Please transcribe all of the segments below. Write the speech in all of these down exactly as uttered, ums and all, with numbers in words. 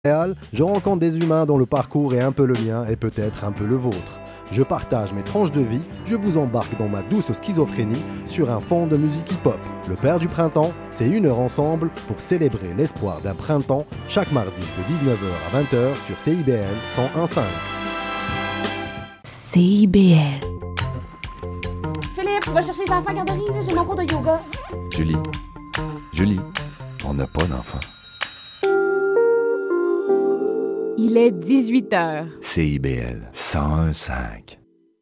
Montréal, je rencontre des humains dont le parcours est un peu le mien et peut-être un peu le vôtre. Je partage mes tranches de vie, je vous embarque dans ma douce schizophrénie sur un fond de musique hip-hop. Le Père du Printemps, c'est une heure ensemble pour célébrer l'espoir d'un printemps chaque mardi de dix-neuf heures à vingt heures sur C I B L cent un virgule cinq. C I B L. Philippe, tu vas chercher les enfants à la garderie, là, j'ai mon cours de yoga. Julie, Julie, on n'a pas d'enfants. Il est dix-huit heures. C I B L cent un virgule cinq.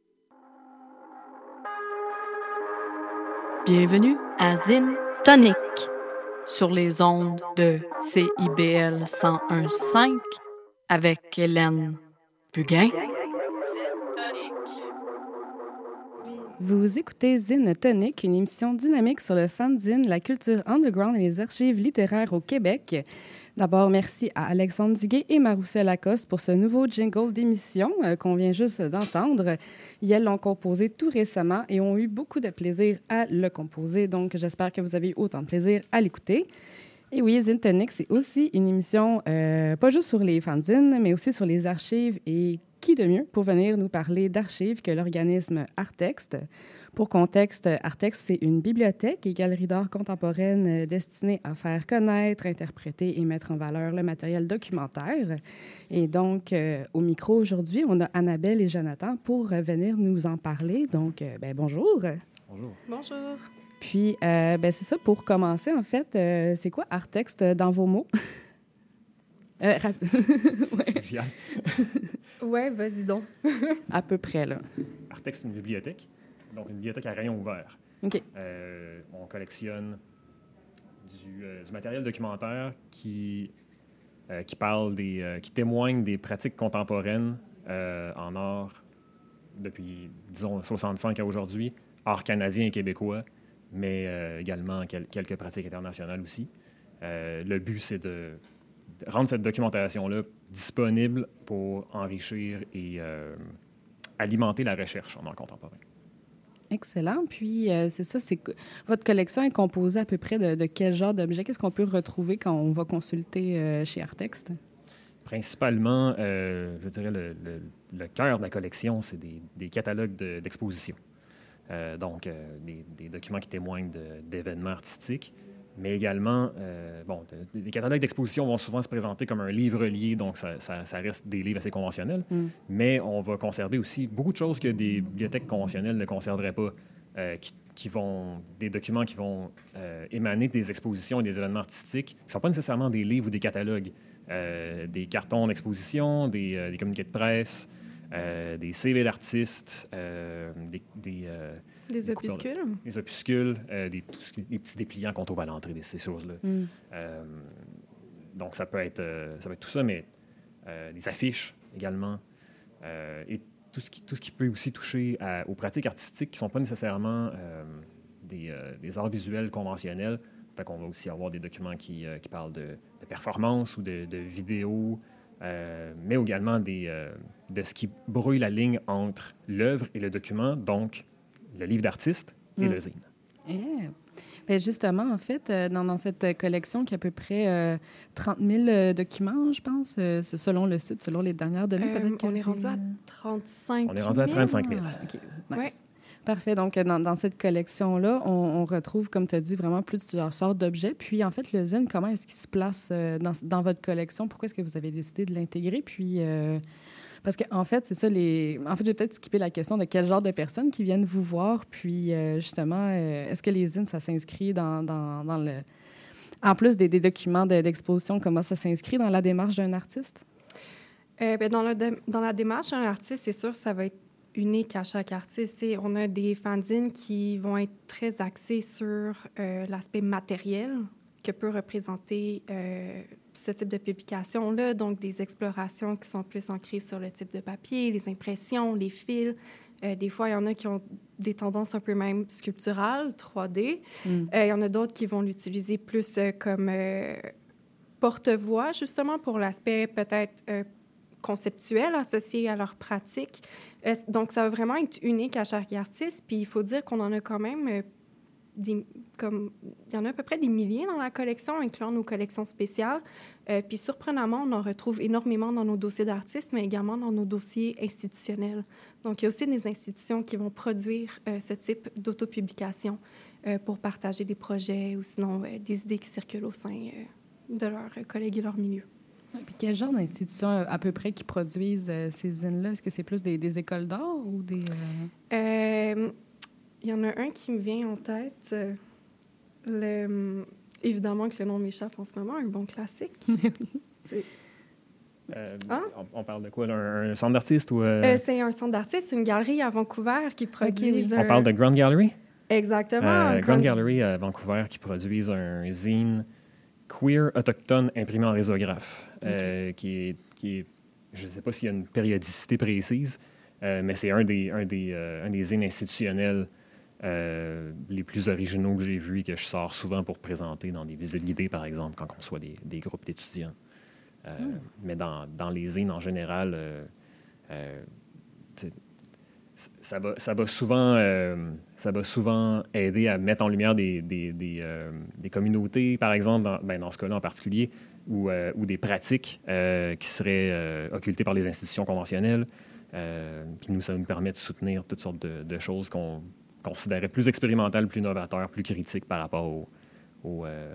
Bienvenue à Zine Tonic sur les ondes de C I B L cent un virgule cinq avec Hélène Buguin. Vous écoutez Zine Tonic, une émission dynamique sur le fanzine, la culture underground et les archives littéraires au Québec. D'abord, merci à Alexandre Duguay et Maroussia Lacoste pour ce nouveau jingle d'émission euh, qu'on vient juste d'entendre. Ils l'ont composé tout récemment et ont eu beaucoup de plaisir à le composer. Donc, j'espère que vous avez eu autant de plaisir à l'écouter. Et oui, Zine Tonic, c'est aussi une émission euh, pas juste sur les fanzines, mais aussi sur les archives. Et qui de mieux pour venir nous parler d'archives que l'organisme Artexte? Pour contexte, Artexte, c'est une bibliothèque et galerie d'art contemporaine destinée à faire connaître, interpréter et mettre en valeur le matériel documentaire. Et donc, euh, au micro aujourd'hui, on a Annabelle et Jonathan pour venir nous en parler. Donc, euh, ben, bonjour. Bonjour. Bonjour. Puis, euh, ben, c'est ça, pour commencer, en fait, euh, c'est quoi Artexte dans vos mots? euh, rap... ouais. Ouais, vas-y donc. À peu près, là. Artexte, c'est une bibliothèque, donc une bibliothèque à rayon ouvert. OK. Euh, on collectionne du, euh, du matériel documentaire qui, euh, qui parle des, euh, qui témoigne des pratiques contemporaines euh, en art depuis, disons, soixante-cinq à aujourd'hui, art canadien et québécois, mais euh, également quel, quelques pratiques internationales aussi. Euh, le but, c'est de rendre cette documentation-là disponible pour enrichir et euh, alimenter la recherche en art contemporain. Excellent. Puis, euh, c'est ça, c'est que votre collection est composée à peu près de, de quel genre d'objets? Qu'est-ce qu'on peut retrouver quand on va consulter euh, chez Artexte? Principalement, euh, je dirais, le, le, le cœur de la collection, c'est des, des catalogues de, d'exposition. Euh, donc, euh, des, des documents qui témoignent de, d'événements artistiques. Mais également, euh, bon, les catalogues d'exposition vont souvent se présenter comme un livre lié, donc ça, ça, ça reste des livres assez conventionnels. Mm. Mais on va conserver aussi beaucoup de choses que des bibliothèques conventionnelles ne conserveraient pas, euh, qui, qui vont, des documents qui vont euh, émaner des expositions et des événements artistiques, qui ne sont pas nécessairement des livres ou des catalogues, euh, des cartons d'exposition, des, euh, des communiqués de presse, euh, des C V d'artistes, euh, des... des euh, Des opuscules? Des opuscules, euh, des, des petits dépliants qu'on trouve à l'entrée de ces choses-là. Mm. Euh, donc, ça peut être, euh, ça peut être tout ça, mais euh, des affiches également. Euh, et tout ce, qui, tout ce qui peut aussi toucher à, aux pratiques artistiques qui ne sont pas nécessairement euh, des, euh, des arts visuels conventionnels. Fait qu'on va aussi avoir des documents qui, euh, qui parlent de, de performance ou de, de vidéos, euh, mais également des, euh, de ce qui brouille la ligne entre l'œuvre et le document, donc le livre d'artiste et mm. le zine. Yeah. Bien, justement, en fait, euh, dans, dans cette collection qui a à peu près euh, trente mille euh, documents, je pense, euh, c'est selon le site, selon les dernières données, euh, peut-être on est rendu à trente-cinq mille. On est rendu à trente-cinq mille. Ah, OK, nice. Ouais. Parfait. Donc, dans, dans cette collection-là, on, on retrouve, comme tu as dit, vraiment plusieurs sortes d'objets. Puis, en fait, le zine, comment est-ce qu'il se place euh, dans, dans votre collection? Pourquoi est-ce que vous avez décidé de l'intégrer? Puis... Euh, Parce qu'en fait, c'est ça, les... En fait, j'ai peut-être skippé la question de quel genre de personnes qui viennent vous voir. Puis, euh, justement, euh, est-ce que les zines, ça s'inscrit dans, dans, dans le... En plus des, des documents de, d'exposition, comment ça s'inscrit dans la démarche d'un artiste? Euh, bien, dans, le de... dans la démarche d'un artiste, c'est sûr que ça va être unique à chaque artiste. Et on a des fanzines qui vont être très axés sur euh, l'aspect matériel que peut représenter... Euh, ce type de publication-là, donc des explorations qui sont plus ancrées sur le type de papier, les impressions, les fils. Euh, des fois, il y en a qui ont des tendances un peu même sculpturales, trois D. Mm. Euh, il y en a d'autres qui vont l'utiliser plus euh, comme euh, porte-voix, justement, pour l'aspect peut-être euh, conceptuel associé à leur pratique. Euh, donc, ça va vraiment être unique à chaque artiste. Puis, il faut dire qu'on en a quand même... Euh, des, comme, il y en a à peu près des milliers dans la collection, incluant nos collections spéciales. Euh, puis surprenamment, on en retrouve énormément dans nos dossiers d'artistes, mais également dans nos dossiers institutionnels. Donc, il y a aussi des institutions qui vont produire euh, ce type d'autopublication euh, pour partager des projets ou sinon euh, des idées qui circulent au sein euh, de leurs collègues et leur milieu. Et puis quel genre d'institutions à peu près qui produisent euh, ces zines-là? Est-ce que c'est plus des, des écoles d'art ou des... Il euh... euh, y en a un qui me vient en tête. Euh, le, évidemment que le nom m'échappe en ce moment, un bon classique. c'est... Euh, ah? on, on parle de quoi, là? Un, un centre d'artistes ou... Euh... Euh, c'est un centre d'artistes, une galerie à Vancouver qui produit... Okay, oui. un... On parle de Grand Gallery? Exactement. Euh, Grand Grand... Gallery à Vancouver qui produisent un zine queer autochtone imprimé en résographe, okay. euh, qui, est, qui est... Je ne sais pas s'il y a une périodicité précise, euh, mais c'est un des, un des, euh, un des zines institutionnels euh, les plus originaux que j'ai vus et que je sors souvent pour présenter dans des visites guidées, par exemple, quand on reçoit des, des groupes d'étudiants. Euh, mm. Mais dans, dans les zines, en général, euh, euh, ça, va, ça, va souvent, euh, ça va souvent aider à mettre en lumière des, des, des, euh, des communautés, par exemple, dans, ben, dans ce cas-là en particulier, ou, euh, ou des pratiques euh, qui seraient euh, occultées par les institutions conventionnelles. Euh, puis nous, ça nous permet de soutenir toutes sortes de, de choses qu'on considérait plus expérimentales, plus novateurs, plus critiques par rapport au, au, euh,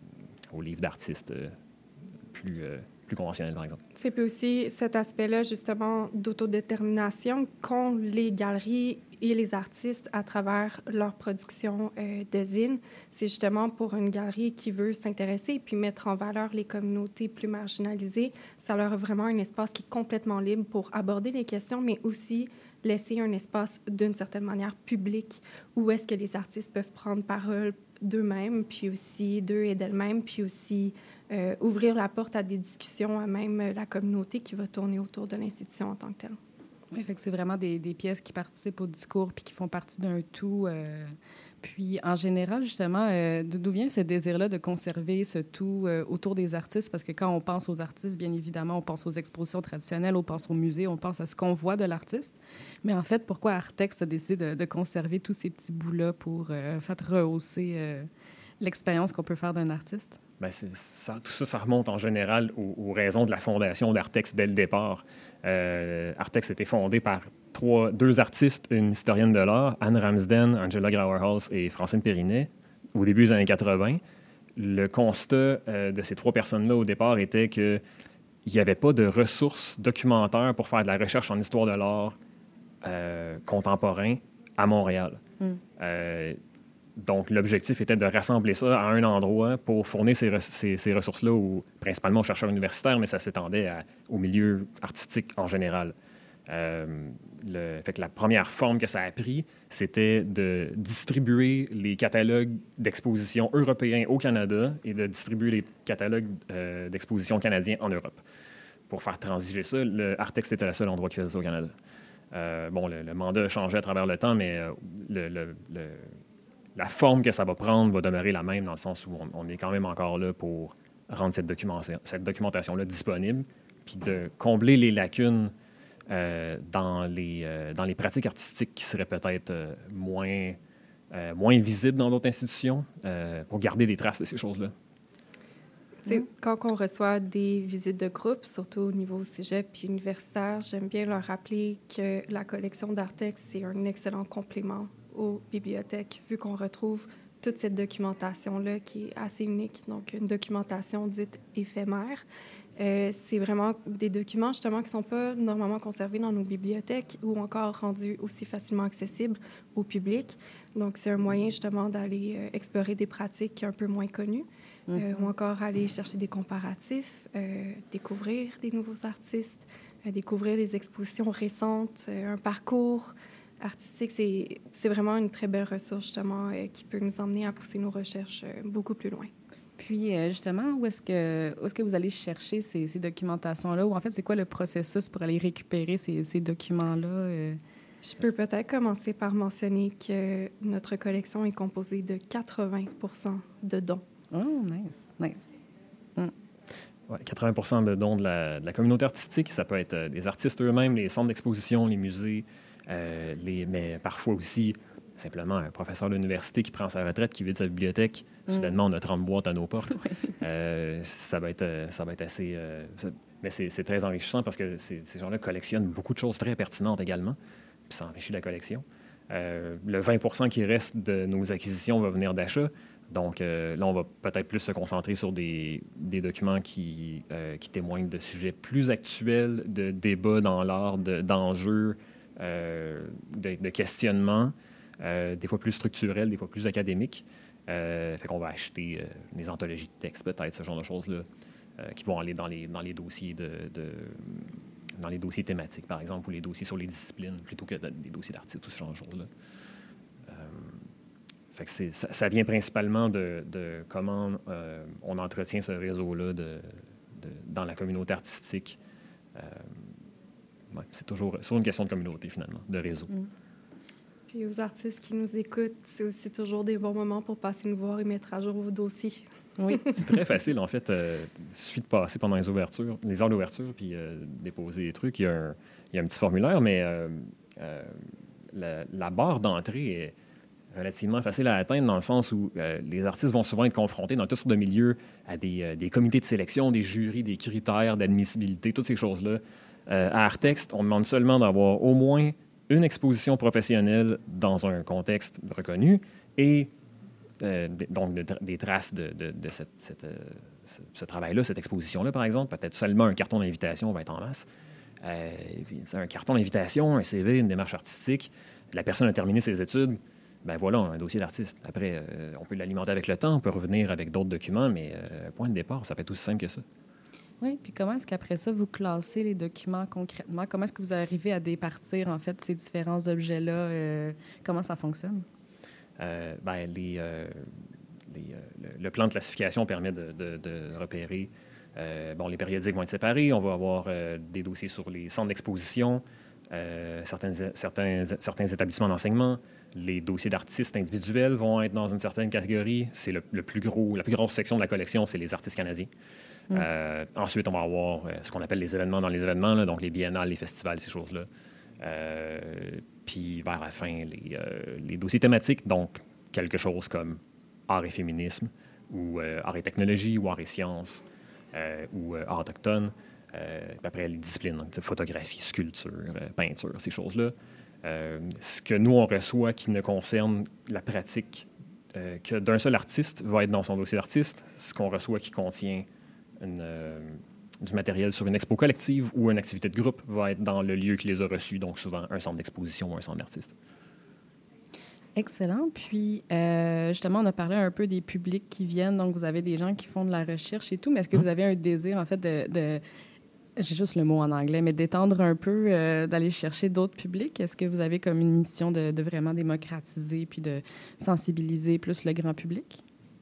aux livres d'artistes euh, plus, euh, plus conventionnels, par exemple. C'est puis aussi cet aspect-là, justement, d'autodétermination qu'ont les galeries et les artistes à travers leur production euh, de zines. C'est justement pour une galerie qui veut s'intéresser et puis mettre en valeur les communautés plus marginalisées. Ça leur a vraiment un espace qui est complètement libre pour aborder les questions, mais aussi laisser un espace d'une certaine manière public où est-ce que les artistes peuvent prendre parole d'eux-mêmes, puis aussi d'eux et d'elles-mêmes, puis aussi euh, ouvrir la porte à des discussions à même la communauté qui va tourner autour de l'institution en tant que telle. Oui, fait que c'est vraiment des, des pièces qui participent au discours puis qui font partie d'un tout. Euh, puis, en général, justement, euh, d'où vient ce désir-là de conserver ce tout euh, autour des artistes? Parce que quand on pense aux artistes, bien évidemment, on pense aux expositions traditionnelles, on pense au musée, on pense à ce qu'on voit de l'artiste. Mais en fait, pourquoi Artex a décidé de, de conserver tous ces petits bouts-là pour euh, faire rehausser euh, l'expérience qu'on peut faire d'un artiste? Bien, c'est, ça, tout ça, ça remonte en général aux, aux raisons de la fondation d'Artex dès le départ. Euh, Artex a été fondé par trois, deux artistes, une historienne de l'art, Anne Ramsden, Angela Grauerhals et Francine Périnet, au début des années quatre-vingt. Le constat euh, de ces trois personnes-là au départ était qu'il n'y avait pas de ressources documentaires pour faire de la recherche en histoire de l'art euh, contemporain à Montréal. Mm. Euh, Donc, l'objectif était de rassembler ça à un endroit pour fournir ces, re- ces, ces ressources-là, aux, principalement aux chercheurs universitaires, mais ça s'étendait à, au milieu artistique en général. Euh, le, fait que la première forme que ça a pris, c'était de distribuer les catalogues d'exposition européens au Canada et de distribuer les catalogues euh, d'exposition canadiens en Europe. Pour faire transiger ça, le Artex était le seul endroit qui faisait ça au Canada. Euh, bon, le, le mandat a changé à travers le temps, mais euh, le... le, le La forme que ça va prendre va demeurer la même dans le sens où on, on est quand même encore là pour rendre cette documentation, cette documentation-là disponible, puis de combler les lacunes euh, dans, les, euh, dans les pratiques artistiques qui seraient peut-être euh, moins, euh, moins visibles dans d'autres institutions, euh, pour garder des traces de ces choses-là. Mmh. Quand on reçoit des visites de groupe, surtout au niveau cégep puis universitaire, j'aime bien leur rappeler que la collection d'Artex, c'est un excellent complément aux bibliothèques, vu qu'on retrouve toute cette documentation-là qui est assez unique, donc une documentation dite éphémère. Euh, c'est vraiment des documents, justement, qui ne sont pas normalement conservés dans nos bibliothèques ou encore rendus aussi facilement accessibles au public. Donc, c'est un moyen, justement, d'aller euh, explorer des pratiques un peu moins connues mm-hmm. euh, ou encore aller chercher des comparatifs, euh, découvrir des nouveaux artistes, euh, découvrir les expositions récentes, euh, un parcours artistique. C'est, c'est vraiment une très belle ressource, justement, euh, qui peut nous emmener à pousser nos recherches euh, beaucoup plus loin. Puis, euh, justement, où est-ce que, où est-ce que vous allez chercher ces, ces documentations-là? Ou en fait, c'est quoi le processus pour aller récupérer ces, ces documents-là? Euh... Je peux peut-être commencer par mentionner que notre collection est composée de quatre-vingts pour cent de dons. Oh, nice, nice. Mm. Ouais, quatre-vingts pour cent de dons de la, de la communauté artistique. Ça peut être euh, des artistes eux-mêmes, les centres d'exposition, les musées, euh, les, mais parfois aussi simplement un professeur d'université qui prend sa retraite, qui vide sa bibliothèque. Mm. Soudainement, on a trente boîtes à nos portes. Oui. Euh, ça, va être, ça va être assez... Euh, ça, mais c'est, c'est très enrichissant parce que ces, ces gens-là collectionnent beaucoup de choses très pertinentes également, puis ça enrichit la collection. Euh, le vingt pour cent qui reste de nos acquisitions va venir d'achats. Donc euh, là, on va peut-être plus se concentrer sur des, des documents qui, euh, qui témoignent de sujets plus actuels, de débats dans l'art, de, d'enjeux, euh, de, de questionnements, euh, des fois plus structurels, des fois plus académiques. Euh, fait qu'on va acheter euh, des anthologies de textes, peut-être, ce genre de choses-là, euh, qui vont aller dans les, dans les dossiers de... de dans les dossiers thématiques, par exemple, ou les dossiers sur les disciplines, plutôt que des dossiers d'artistes, tout ce genre de choses-là. Euh, fait que c'est, ça, ça vient principalement de, de comment euh, on entretient ce réseau-là de, de, dans la communauté artistique. Euh, ouais, c'est toujours, toujours une question de communauté, finalement, de réseau. Mm. Puis aux artistes qui nous écoutent, c'est aussi toujours des bons moments pour passer nous voir et mettre à jour vos dossiers. Oui. C'est très facile, en fait. Euh, il suffit de passer pendant les ouvertures, les heures d'ouverture, puis euh, déposer des trucs. Il y a un, il y a un petit formulaire, mais euh, euh, la, la barre d'entrée est relativement facile à atteindre dans le sens où euh, les artistes vont souvent être confrontés dans toutes sortes de milieux à des, euh, des comités de sélection, des jurys, des critères d'admissibilité, toutes ces choses-là. Euh, à Artexte, on demande seulement d'avoir au moins une exposition professionnelle dans un contexte reconnu et euh, donc de, des traces de, de, de cette, cette, euh, ce, ce travail-là, cette exposition-là, par exemple. Peut-être seulement un carton d'invitation va être en masse. Euh, un carton d'invitation, un C V, une démarche artistique. La personne a terminé ses études. Ben voilà, un dossier d'artiste. Après, euh, on peut l'alimenter avec le temps, on peut revenir avec d'autres documents, mais euh, point de départ, ça peut être aussi simple que ça. Oui, puis comment est-ce qu'après ça, vous classez les documents concrètement? Comment est-ce que vous arrivez à départir, en fait, ces différents objets-là? Euh, comment ça fonctionne? Euh, ben, les, euh, les, euh, le, le plan de classification permet de, de, de repérer... Euh, bon, les périodiques vont être séparés. On va avoir euh, des dossiers sur les centres d'exposition, euh, certains, certains, certains établissements d'enseignement. Les dossiers d'artistes individuels vont être dans une certaine catégorie. C'est le, le plus gros, la plus grosse section de la collection, c'est les artistes canadiens. Mm. Euh, ensuite, on va avoir euh, ce qu'on appelle les événements dans les événements, là, donc les biennales, les festivals, ces choses-là. Euh, puis vers la fin, les, euh, les dossiers thématiques, donc quelque chose comme art et féminisme, ou euh, art et technologie, ou art et sciences, euh, ou euh, art autochtone. Euh, puis après, les disciplines, donc, photographie, sculpture, euh, peinture, ces choses-là. Euh, ce que nous, on reçoit qui ne concerne la pratique euh, que d'un seul artiste va être dans son dossier d'artiste. Ce qu'on reçoit qui contient une, euh, du matériel sur une expo collective ou une activité de groupe va être dans le lieu qui les a reçus, donc souvent un centre d'exposition ou un centre d'artiste. Excellent. Puis, euh, justement, on a parlé un peu des publics qui viennent. Donc, vous avez des gens qui font de la recherche et tout, mais est-ce que mmh. vous avez un désir, en fait, de... de j'ai juste le mot en anglais, mais d'étendre un peu, euh, d'aller chercher d'autres publics? Est-ce que vous avez comme une mission de, de vraiment démocratiser puis de sensibiliser plus le grand public?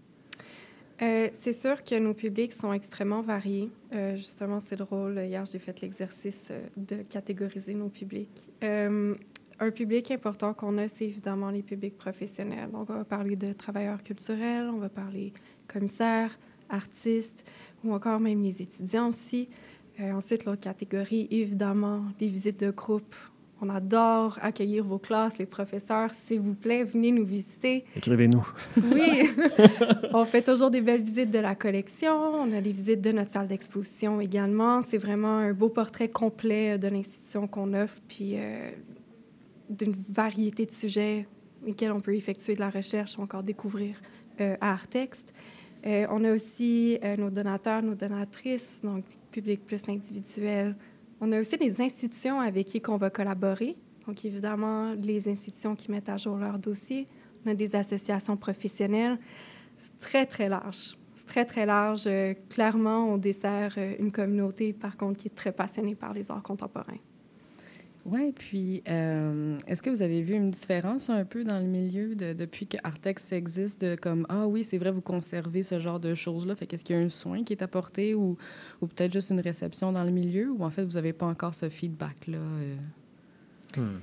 Euh, c'est sûr que nos publics sont extrêmement variés. Euh, justement, c'est drôle. Hier, j'ai fait l'exercice de catégoriser nos publics. Euh, un public important qu'on a, c'est évidemment les publics professionnels. Donc, on va parler de travailleurs culturels, on va parler commissaires, artistes, ou encore même les étudiants aussi. Euh, ensuite, l'autre catégorie, évidemment, les visites de groupe. On adore accueillir vos classes, les professeurs. S'il vous plaît, venez nous visiter. Écrivez-nous. Oui. On fait toujours des belles visites de la collection. On a des visites de notre salle d'exposition également. C'est vraiment un beau portrait complet de l'institution qu'on offre, puis euh, d'une variété de sujets lesquels on peut effectuer de la recherche ou encore découvrir euh, à Artexte. Euh, on a aussi euh, nos donateurs, nos donatrices, donc public plus individuel. On a aussi des institutions avec qui on va collaborer. Donc, évidemment, les institutions qui mettent à jour leurs dossiers. On a des associations professionnelles. C'est très, très large. C'est très, très large. Euh, clairement, on dessert euh, une communauté, par contre, qui est très passionnée par les arts contemporains. Oui, puis euh, est-ce que vous avez vu une différence un peu dans le milieu de, depuis que Artexte existe, de comme, ah oui, c'est vrai, vous conservez ce genre de choses-là, fait qu'est-ce qu'il y a un soin qui est apporté ou, ou peut-être juste une réception dans le milieu, ou en fait, vous n'avez pas encore ce feedback-là? Euh... Hmm.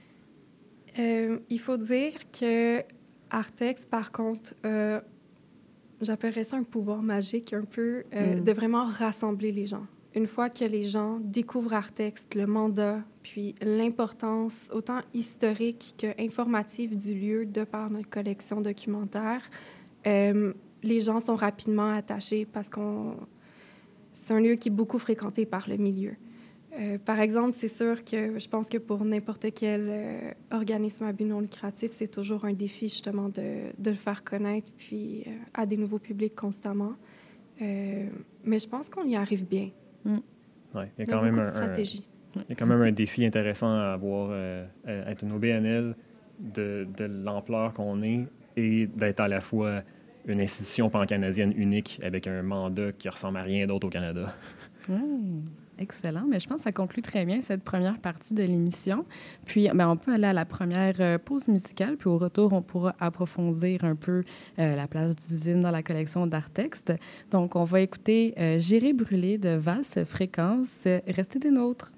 Euh, il faut dire que Artexte, par contre, euh, j'appellerais ça un pouvoir magique un peu, euh, mm. de vraiment rassembler les gens. une fois que les gens découvrent Artexte, le mandat, puis l'importance autant historique qu'informative du lieu de par notre collection documentaire, euh, les gens sont rapidement attachés parce qu'on c'est un lieu qui est beaucoup fréquenté par le milieu. Euh, par exemple, c'est sûr que je pense que pour n'importe quel euh, organisme à but non lucratif, c'est toujours un défi justement de, de le faire connaître puis euh, à des nouveaux publics constamment. Euh, mais je pense qu'on y arrive bien. Mm. Ouais, il y a quand il y a même beaucoup un, de stratégie. Un, il y a quand même un défi intéressant à avoir, euh, à être une O B N L de, de l'ampleur qu'on est et d'être à la fois une institution pan-canadienne unique avec un mandat qui ressemble à rien d'autre au Canada. Oui, excellent. Mais je pense que ça conclut très bien cette première partie de l'émission. Puis, bien, on peut aller à la première euh, pause musicale, puis au retour, on pourra approfondir un peu euh, la place d'usine dans la collection d'Artexte. Donc, on va écouter euh, J'irai brûler de Valse Fréquence. Restez des nôtres.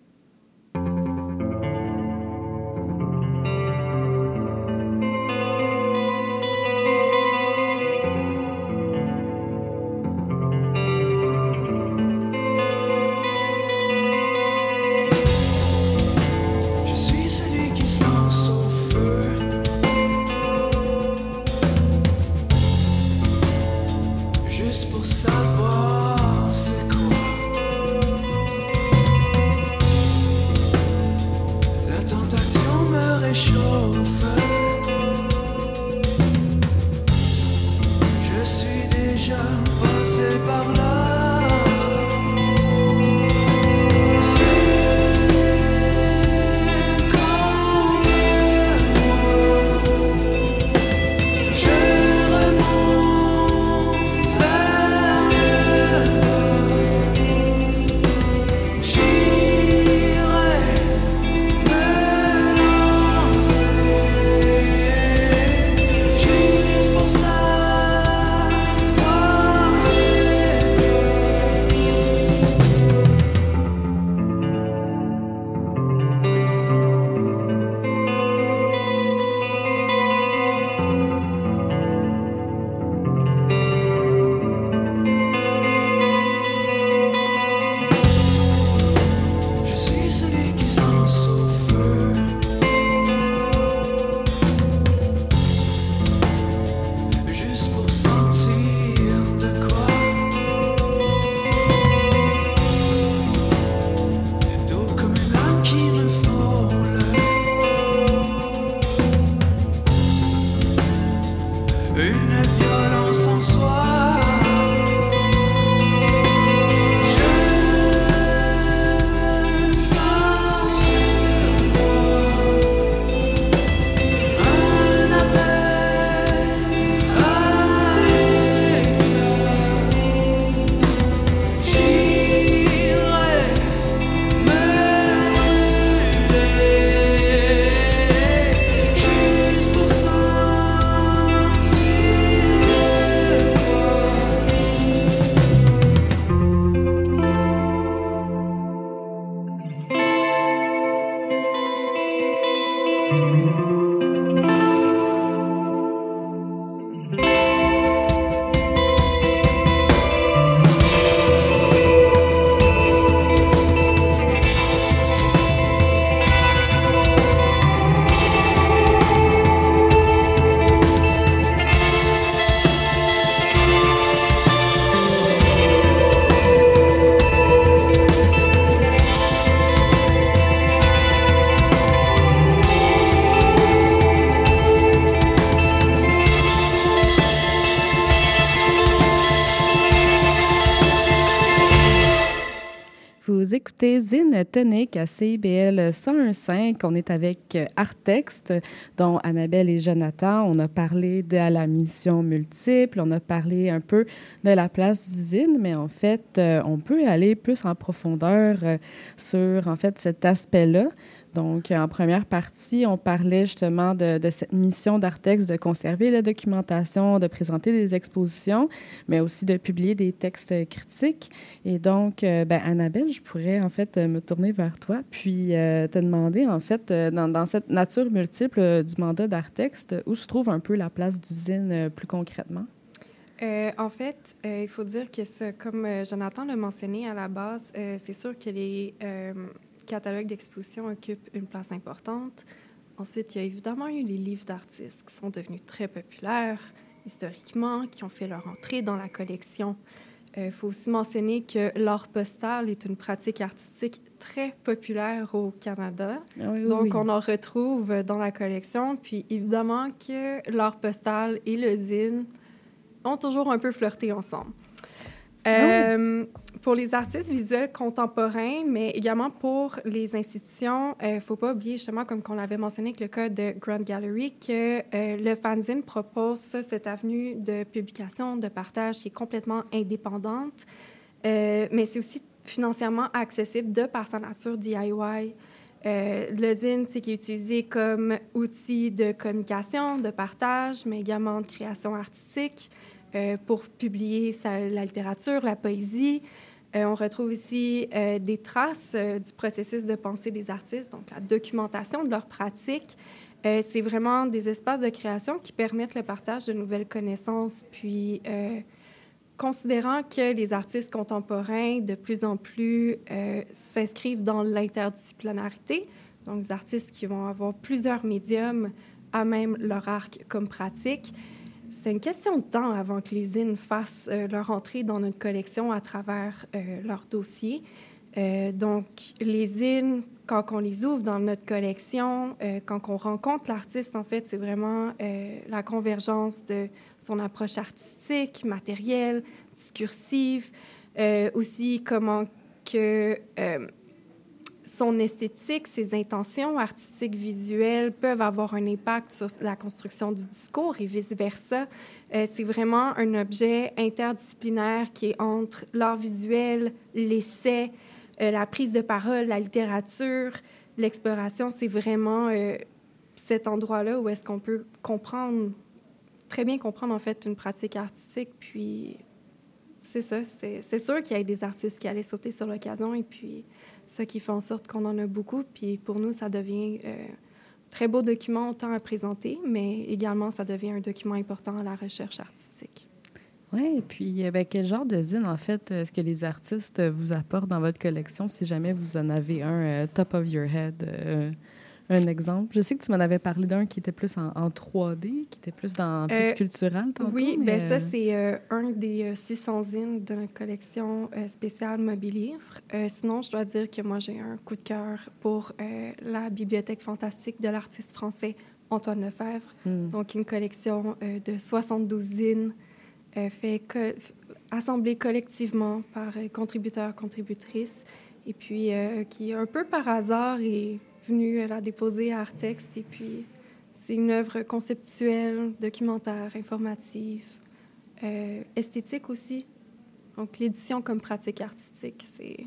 Vous écoutez Zine Tonic à C I B L cent un virgule cinq. On est avec Artexte, dont Annabelle et Jonathan. On a parlé de la mission multiple, on a parlé un peu de la place d'usine, mais en fait, on peut aller plus en profondeur sur en fait cet aspect-là. Donc, en première partie, on parlait justement de, de cette mission d'Artexte de conserver la documentation, de présenter des expositions, mais aussi de publier des textes critiques. Et donc, euh, ben, Annabelle, je pourrais en fait me tourner vers toi, puis euh, te demander en fait, dans, dans cette nature multiple euh, du mandat d'Artexte, où se trouve un peu la place d'usine euh, plus concrètement? Euh, en fait, euh, il faut dire que, ça, comme euh, Jonathan l'a mentionné à la base, euh, c'est sûr que les euh, catalogues d'exposition occupent une place importante. Ensuite, il y a évidemment eu les livres d'artistes qui sont devenus très populaires historiquement, qui ont fait leur entrée dans la collection. Il euh, faut aussi mentionner que l'art postal est une pratique artistique très populaire au Canada. Ah oui, oui, Donc, oui. on en retrouve dans la collection. Puis, évidemment que l'art postal et le zine ont toujours un peu flirté ensemble. Euh, oh. Pour les artistes visuels contemporains, mais également pour les institutions, il euh, ne faut pas oublier, justement, comme on l'avait mentionné avec le cas de Grand Gallery, que euh, le fanzine propose ça, cette avenue de publication, de partage qui est complètement indépendante, euh, mais c'est aussi financièrement accessible de par sa nature D I Y. Euh, le zine, c'est qui est utilisé comme outil de communication, de partage, mais également de création artistique. Euh, pour publier sa, la littérature, la poésie. Euh, on retrouve ici euh, des traces euh, du processus de pensée des artistes, donc la documentation de leurs pratiques. Euh, c'est vraiment des espaces de création qui permettent le partage de nouvelles connaissances. Puis, euh, considérant que les artistes contemporains, de plus en plus, euh, s'inscrivent dans l'interdisciplinarité, donc des artistes qui vont avoir plusieurs médiums à même leur arc comme pratique, c'est une question de temps avant que les zines fassent euh, leur entrée dans notre collection à travers euh, leur dossier. Euh, donc, les zines, quand on les ouvre dans notre collection, euh, quand on rencontre l'artiste, en fait, c'est vraiment euh, la convergence de son approche artistique, matérielle, discursive, euh, aussi comment que... Euh, son esthétique, ses intentions artistiques visuelles peuvent avoir un impact sur la construction du discours et vice-versa. Euh, c'est vraiment un objet interdisciplinaire qui est entre l'art visuel, l'essai, euh, la prise de parole, la littérature, l'exploration. C'est vraiment euh, cet endroit-là où est-ce qu'on peut comprendre, très bien comprendre en fait une pratique artistique. Puis c'est ça, c'est, c'est sûr qu'il y a des artistes qui allaient sauter sur l'occasion et puis ça qui fait en sorte qu'on en a beaucoup. Puis pour nous, ça devient un euh, très beau document, autant à présenter, mais également, ça devient un document important à la recherche artistique. Oui, et puis ben, quel genre de zine, en fait, est-ce que les artistes vous apportent dans votre collection, si jamais vous en avez un euh, top of your head, euh, un exemple? Je sais que tu m'en avais parlé d'un qui était plus en, en trois D, qui était plus dans plus euh, sculptural tantôt. Oui, mais... bien ça, c'est euh, un des euh, six cents zines de notre collection euh, spéciale Mobilivre. Euh, sinon, je dois dire que moi, j'ai un coup de cœur pour euh, la Bibliothèque fantastique de l'artiste français Antoine Lefebvre. Mm. Donc, une collection euh, de soixante-douze zines euh, fait co- assemblées collectivement par euh, contributeurs, contributrices, et puis euh, qui, un peu par hasard, est venue la déposer à Artexte. Et puis, c'est une œuvre conceptuelle, documentaire, informative, euh, esthétique aussi. Donc, l'édition comme pratique artistique, c'est,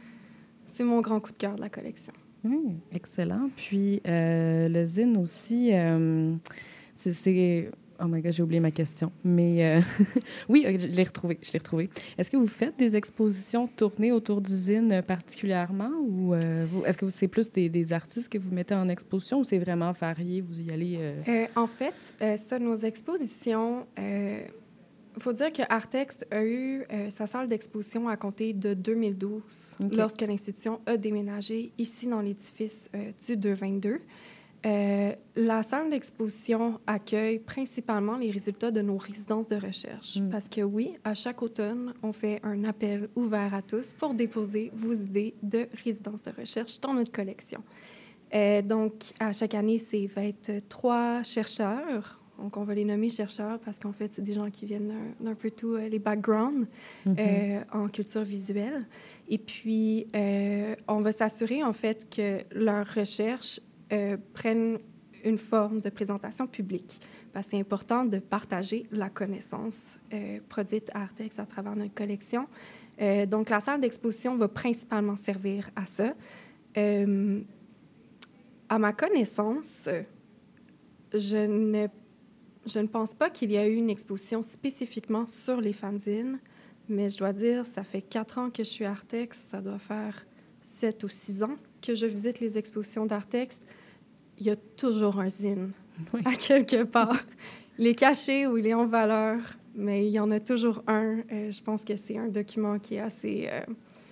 c'est mon grand coup de cœur de la collection. Mmh, excellent. Puis, euh, le zine aussi, euh, c'est... c'est... Oh my God, j'ai oublié ma question. Mais euh, oui, je l'ai retrouvé, je l'ai retrouvé. Est-ce que vous faites des expositions tournées autour du zine particulièrement ou euh, vous, est-ce que c'est plus des, des artistes que vous mettez en exposition ou c'est vraiment varié, vous y allez? Euh... Euh, en fait, euh, ça, nos expositions, il euh, faut dire que Artexte a eu euh, sa salle d'exposition à compter de deux mille douze, okay, lorsque l'institution a déménagé ici dans l'édifice euh, du deux vingt-deux. Euh, la salle d'exposition accueille principalement les résultats de nos résidences de recherche. Mm. Parce que oui, à chaque automne, on fait un appel ouvert à tous pour déposer vos idées de résidences de recherche dans notre collection. Euh, donc, à chaque année, c'est vingt-trois chercheurs. Donc, on va les nommer chercheurs parce qu'en fait, c'est des gens qui viennent d'un, d'un peu tous euh, les backgrounds mm-hmm. euh, en culture visuelle. Et puis, euh, on va s'assurer, en fait, que leurs recherches Euh, prennent une forme de présentation publique. Parce que c'est important de partager la connaissance euh, produite à Artexte à travers notre collection. Euh, donc, la salle d'exposition va principalement servir à ça. Euh, à ma connaissance, je ne, je ne pense pas qu'il y a eu une exposition spécifiquement sur les fanzines, mais je dois dire, ça fait quatre ans que je suis à Artexte, ça doit faire sept ou six ans que je visite les expositions d'Artexte. Il y a toujours un zine, oui, à quelque part. Il est caché ou il est en valeur. mais il y en a toujours un. Euh, je pense que c'est un document qui est assez euh,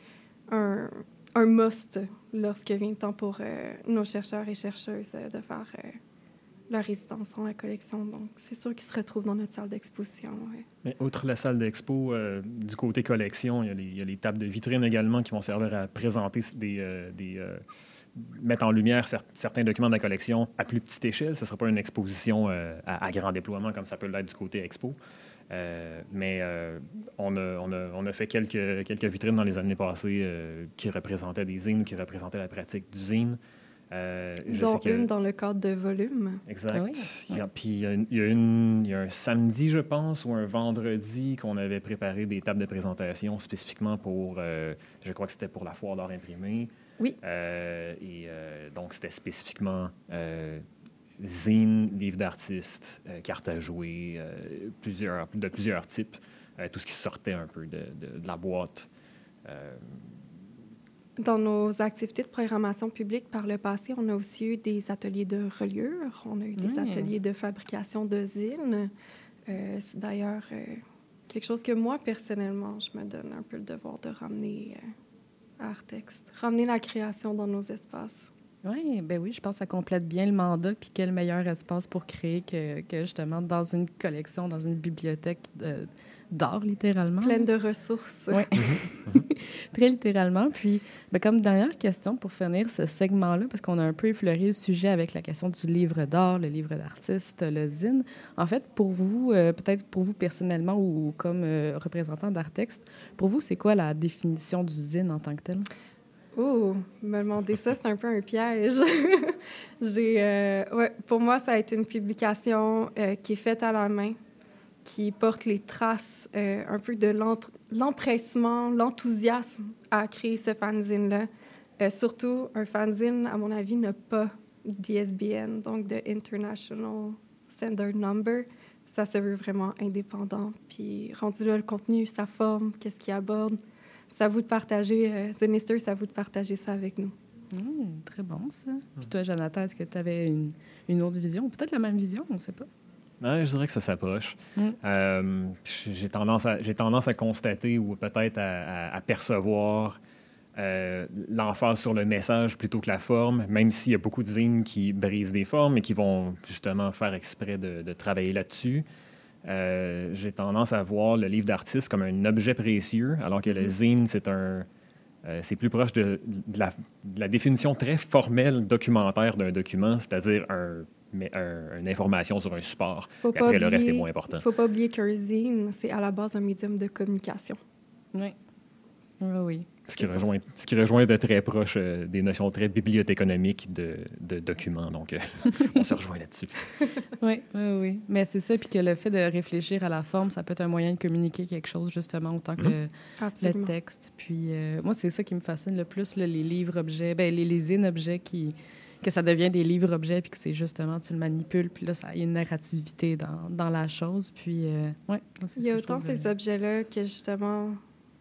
un, un must lorsque vient le temps pour euh, nos chercheurs et chercheuses euh, de faire euh, leur résidence dans la collection. Donc, c'est sûr qu'ils se retrouvent dans notre salle d'exposition. Ouais. Mais outre la salle d'expo, euh, du côté collection, il y, a les, il y a les tables de vitrine également qui vont servir à présenter des... Euh, des euh, mettre en lumière cer- certains documents de la collection à plus petite échelle. Ce ne sera pas une exposition euh, à, à grand déploiement comme ça peut l'être du côté expo. Euh, mais euh, on, a, on, a, on a fait quelques, quelques vitrines dans les années passées euh, qui représentaient des zines, qui représentaient la pratique du zine. Euh, Dont que... une dans le cadre de volume. Exact. Ah oui, il y a, puis il y a, il y a une, il y a un samedi, je pense, ou un vendredi qu'on avait préparé des tables de présentation spécifiquement pour, euh, je crois que c'était pour la foire d'art imprimé. Oui. Euh, et euh, donc, c'était spécifiquement euh, zine, livres d'artistes, euh, cartes à jouer, euh, plusieurs, de plusieurs types, euh, tout ce qui sortait un peu de, de, de la boîte. Euh, Dans nos activités de programmation publique par le passé, on a aussi eu des ateliers de reliure, on a eu des Mmh. ateliers de fabrication de zines. Euh, c'est d'ailleurs euh, quelque chose que moi, personnellement, je me donne un peu le devoir de ramener euh, à Artexte, ramener la création dans nos espaces. Oui, ben oui, je pense que ça complète bien le mandat. Puis quel meilleur espace pour créer que, que justement dans une collection, dans une bibliothèque de, d'art, littéralement. Pleine de ressources. Oui, très littéralement. Puis, ben, comme dernière question pour finir ce segment-là, parce qu'on a un peu effleuré le sujet avec la question du livre d'art, le livre d'artiste, le zine. En fait, pour vous, euh, peut-être pour vous personnellement ou comme euh, représentant d'Artexte, pour vous, c'est quoi la définition du zine en tant que tel? Oh, me demander ça, c'est un peu un piège. J'ai, euh, ouais, pour moi, ça a été une publication euh, qui est faite à la main, qui porte les traces euh, un peu de l'ent- l'empressement, l'enthousiasme à créer ce fanzine-là. Euh, surtout, un fanzine, à mon avis, n'a pas d'I S B N, donc de International Standard Number. Ça se veut vraiment indépendant. Puis, rendu là, le contenu, sa forme, qu'est-ce qu'il aborde. C'est à vous de partager, euh, Zinister, c'est à vous de partager ça avec nous. Mmh, très bon, ça. Puis toi, Jonathan, est-ce que tu avais une, une autre vision? Peut-être la même vision, on ne sait pas. Ouais, je dirais que ça s'approche. Mm. Euh, j'ai, tendance à, j'ai tendance à constater ou peut-être à, à, à percevoir euh, l'emphase sur le message plutôt que la forme, même s'il y a beaucoup de zines qui brisent des formes et qui vont justement faire exprès de, de travailler là-dessus. Euh, j'ai tendance à voir le livre d'artiste comme un objet précieux, alors que le zine, c'est un... Euh, c'est plus proche de, de, la, de la définition très formelle documentaire d'un document, c'est-à-dire un, mais un, une information sur un support. Faut Et après, oublier, le reste est moins important. Il ne faut pas oublier qu'un zine, c'est à la base un médium de communication. Oui. Oui, oui. Ce qui, rejoint, ce qui rejoint de très proche euh, des notions très bibliothéconomiques de, de documents. Donc, euh, on se rejoint là-dessus. Oui, oui, oui. Mais c'est ça, puis que le fait de réfléchir à la forme, ça peut être un moyen de communiquer quelque chose, justement, autant que Mm-hmm. le, le texte. Puis, euh, moi, c'est ça qui me fascine le plus, là, les livres-objets, ben, les, les zines-objets qui... que ça devient des livres-objets, puis que c'est justement, tu le manipules, puis là, ça y a une narrativité dans, dans la chose. Puis, euh, ouais, c'est Il y a ce que autant je trouve, ces euh... objets-là que, justement,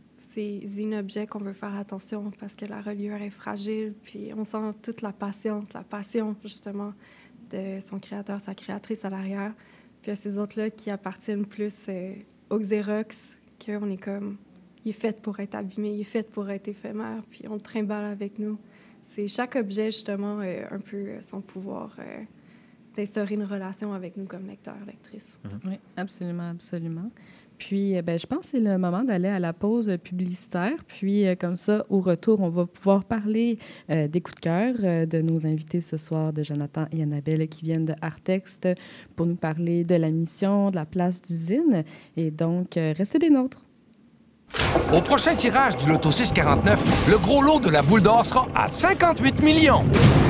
ces zine-objets qu'on veut faire attention parce que la reliure est fragile, puis on sent toute la patience, la passion, justement, de son créateur, sa créatrice à l'arrière. Puis il y a ces autres-là qui appartiennent plus euh, au Xerox, qu'on est comme... Il est fait pour être abîmé, il est fait pour être éphémère, puis on le trimballe avec nous. C'est chaque objet, justement, euh, un peu euh, son pouvoir euh, d'instaurer une relation avec nous comme lecteurs, lectrices. Mm-hmm. Oui, absolument, absolument. Puis, euh, ben, je pense que c'est le moment d'aller à la pause publicitaire. Puis, euh, comme ça, au retour, on va pouvoir parler euh, des coups de cœur euh, de nos invités ce soir, de Jonathan et Annabelle, qui viennent de Artexte, pour nous parler de la mission, de la place du zine. Et donc, euh, restez des nôtres. Au prochain tirage du Loto six quarante-neuf, le gros lot de la boule d'or sera à cinquante-huit millions.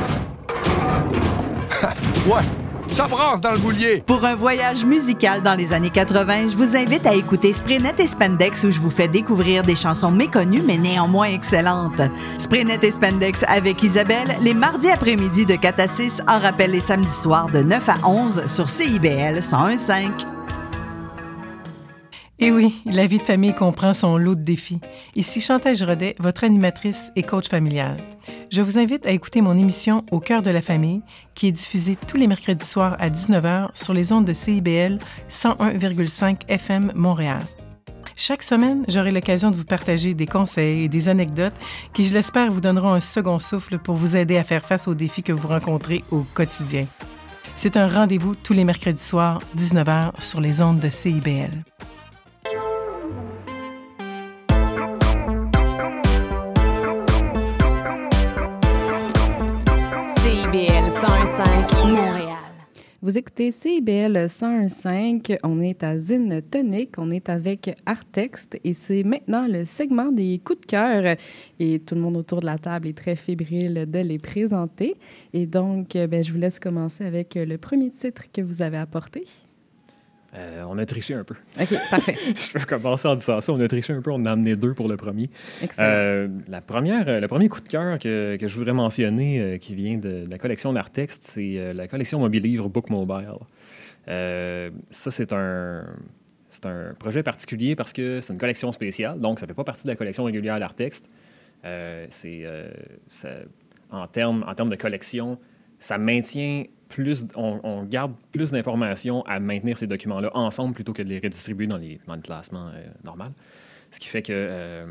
Ouais, ça brasse dans le boulier. Pour un voyage musical dans les années quatre-vingt, je vous invite à écouter Spraynet et Spandex, où je vous fais découvrir des chansons méconnues mais néanmoins excellentes. Spraynet et Spandex avec Isabelle, les mardis après-midi de quatre à six, en rappel les samedis soirs de neuf à onze sur C I B L cent un virgule cinq. Et oui, la vie de famille comprend son lot de défis. Ici Chantal Giraudet, votre animatrice et coach familial. Je vous invite à écouter mon émission Au cœur de la famille, qui est diffusée tous les mercredis soirs à dix-neuf heures sur les ondes de C I B L cent un virgule cinq F M Montréal. Chaque semaine, j'aurai l'occasion de vous partager des conseils et des anecdotes qui, je l'espère, vous donneront un second souffle pour vous aider à faire face aux défis que vous rencontrez au quotidien. C'est un rendez-vous tous les mercredis soirs, dix-neuf heures, sur les ondes de C I B L. C I B L cent un virgule cinq Montréal. Vous écoutez C I B L cent un virgule cinq, on est à Zine Tonic, on est avec Artexte et c'est maintenant le segment des coups de cœur et tout le monde autour de la table est très fébrile de les présenter. Et donc, ben, je vous laisse commencer avec le premier titre que vous avez apporté. Euh, on a triché un peu. OK, parfait. Je peux commencer en disant ça. On a triché un peu. On en a amené deux pour le premier. Excellent. Euh, la première, le premier coup de cœur que, que je voudrais mentionner, euh, qui vient de, de la collection d'Artexte, c'est euh, la collection Mobile-Livre Book Mobile. Euh, ça, c'est un, c'est un projet particulier parce que c'est une collection spéciale. Donc, ça ne fait pas partie de la collection régulière d'Artexte. Euh, c'est, euh, ça, en termes en termes de collection, ça maintient plus, on, on garde plus d'informations à maintenir ces documents-là ensemble plutôt que de les redistribuer dans, les, dans le classement euh, normal. Ce qui fait que euh,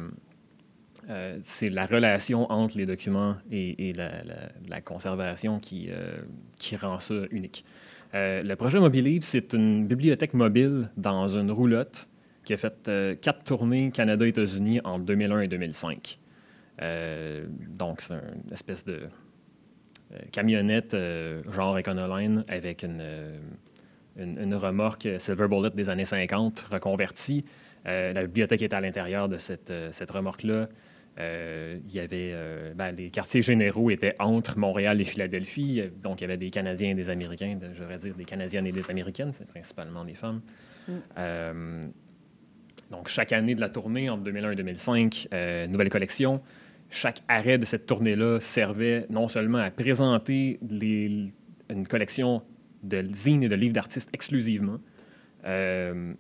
euh, c'est la relation entre les documents et, et la, la, la conservation qui, euh, qui rend ça unique. Euh, le projet Mobile-Livre, c'est une bibliothèque mobile dans une roulotte qui a fait euh, quatre tournées Canada-États-Unis en deux mille un et deux mille cinq. Euh, donc, c'est une espèce de Euh, camionnette euh, genre Econoline avec une, euh, une, une remorque Silver Bullet des années cinquante reconvertie. Euh, la bibliothèque était à l'intérieur de cette, euh, cette remorque-là. Euh, il y avait, euh, ben, les quartiers généraux étaient entre Montréal et Philadelphie. Donc, il y avait des Canadiens et des Américains. Je devrais dire des Canadiennes et des Américaines. C'est principalement des femmes. Mm. Euh, donc, chaque année de la tournée, entre deux mille un et deux mille cinq, euh, nouvelle collection. Chaque arrêt de cette tournée-là servait non seulement à présenter les, une collection de zines et de livres d'artistes exclusivement euh,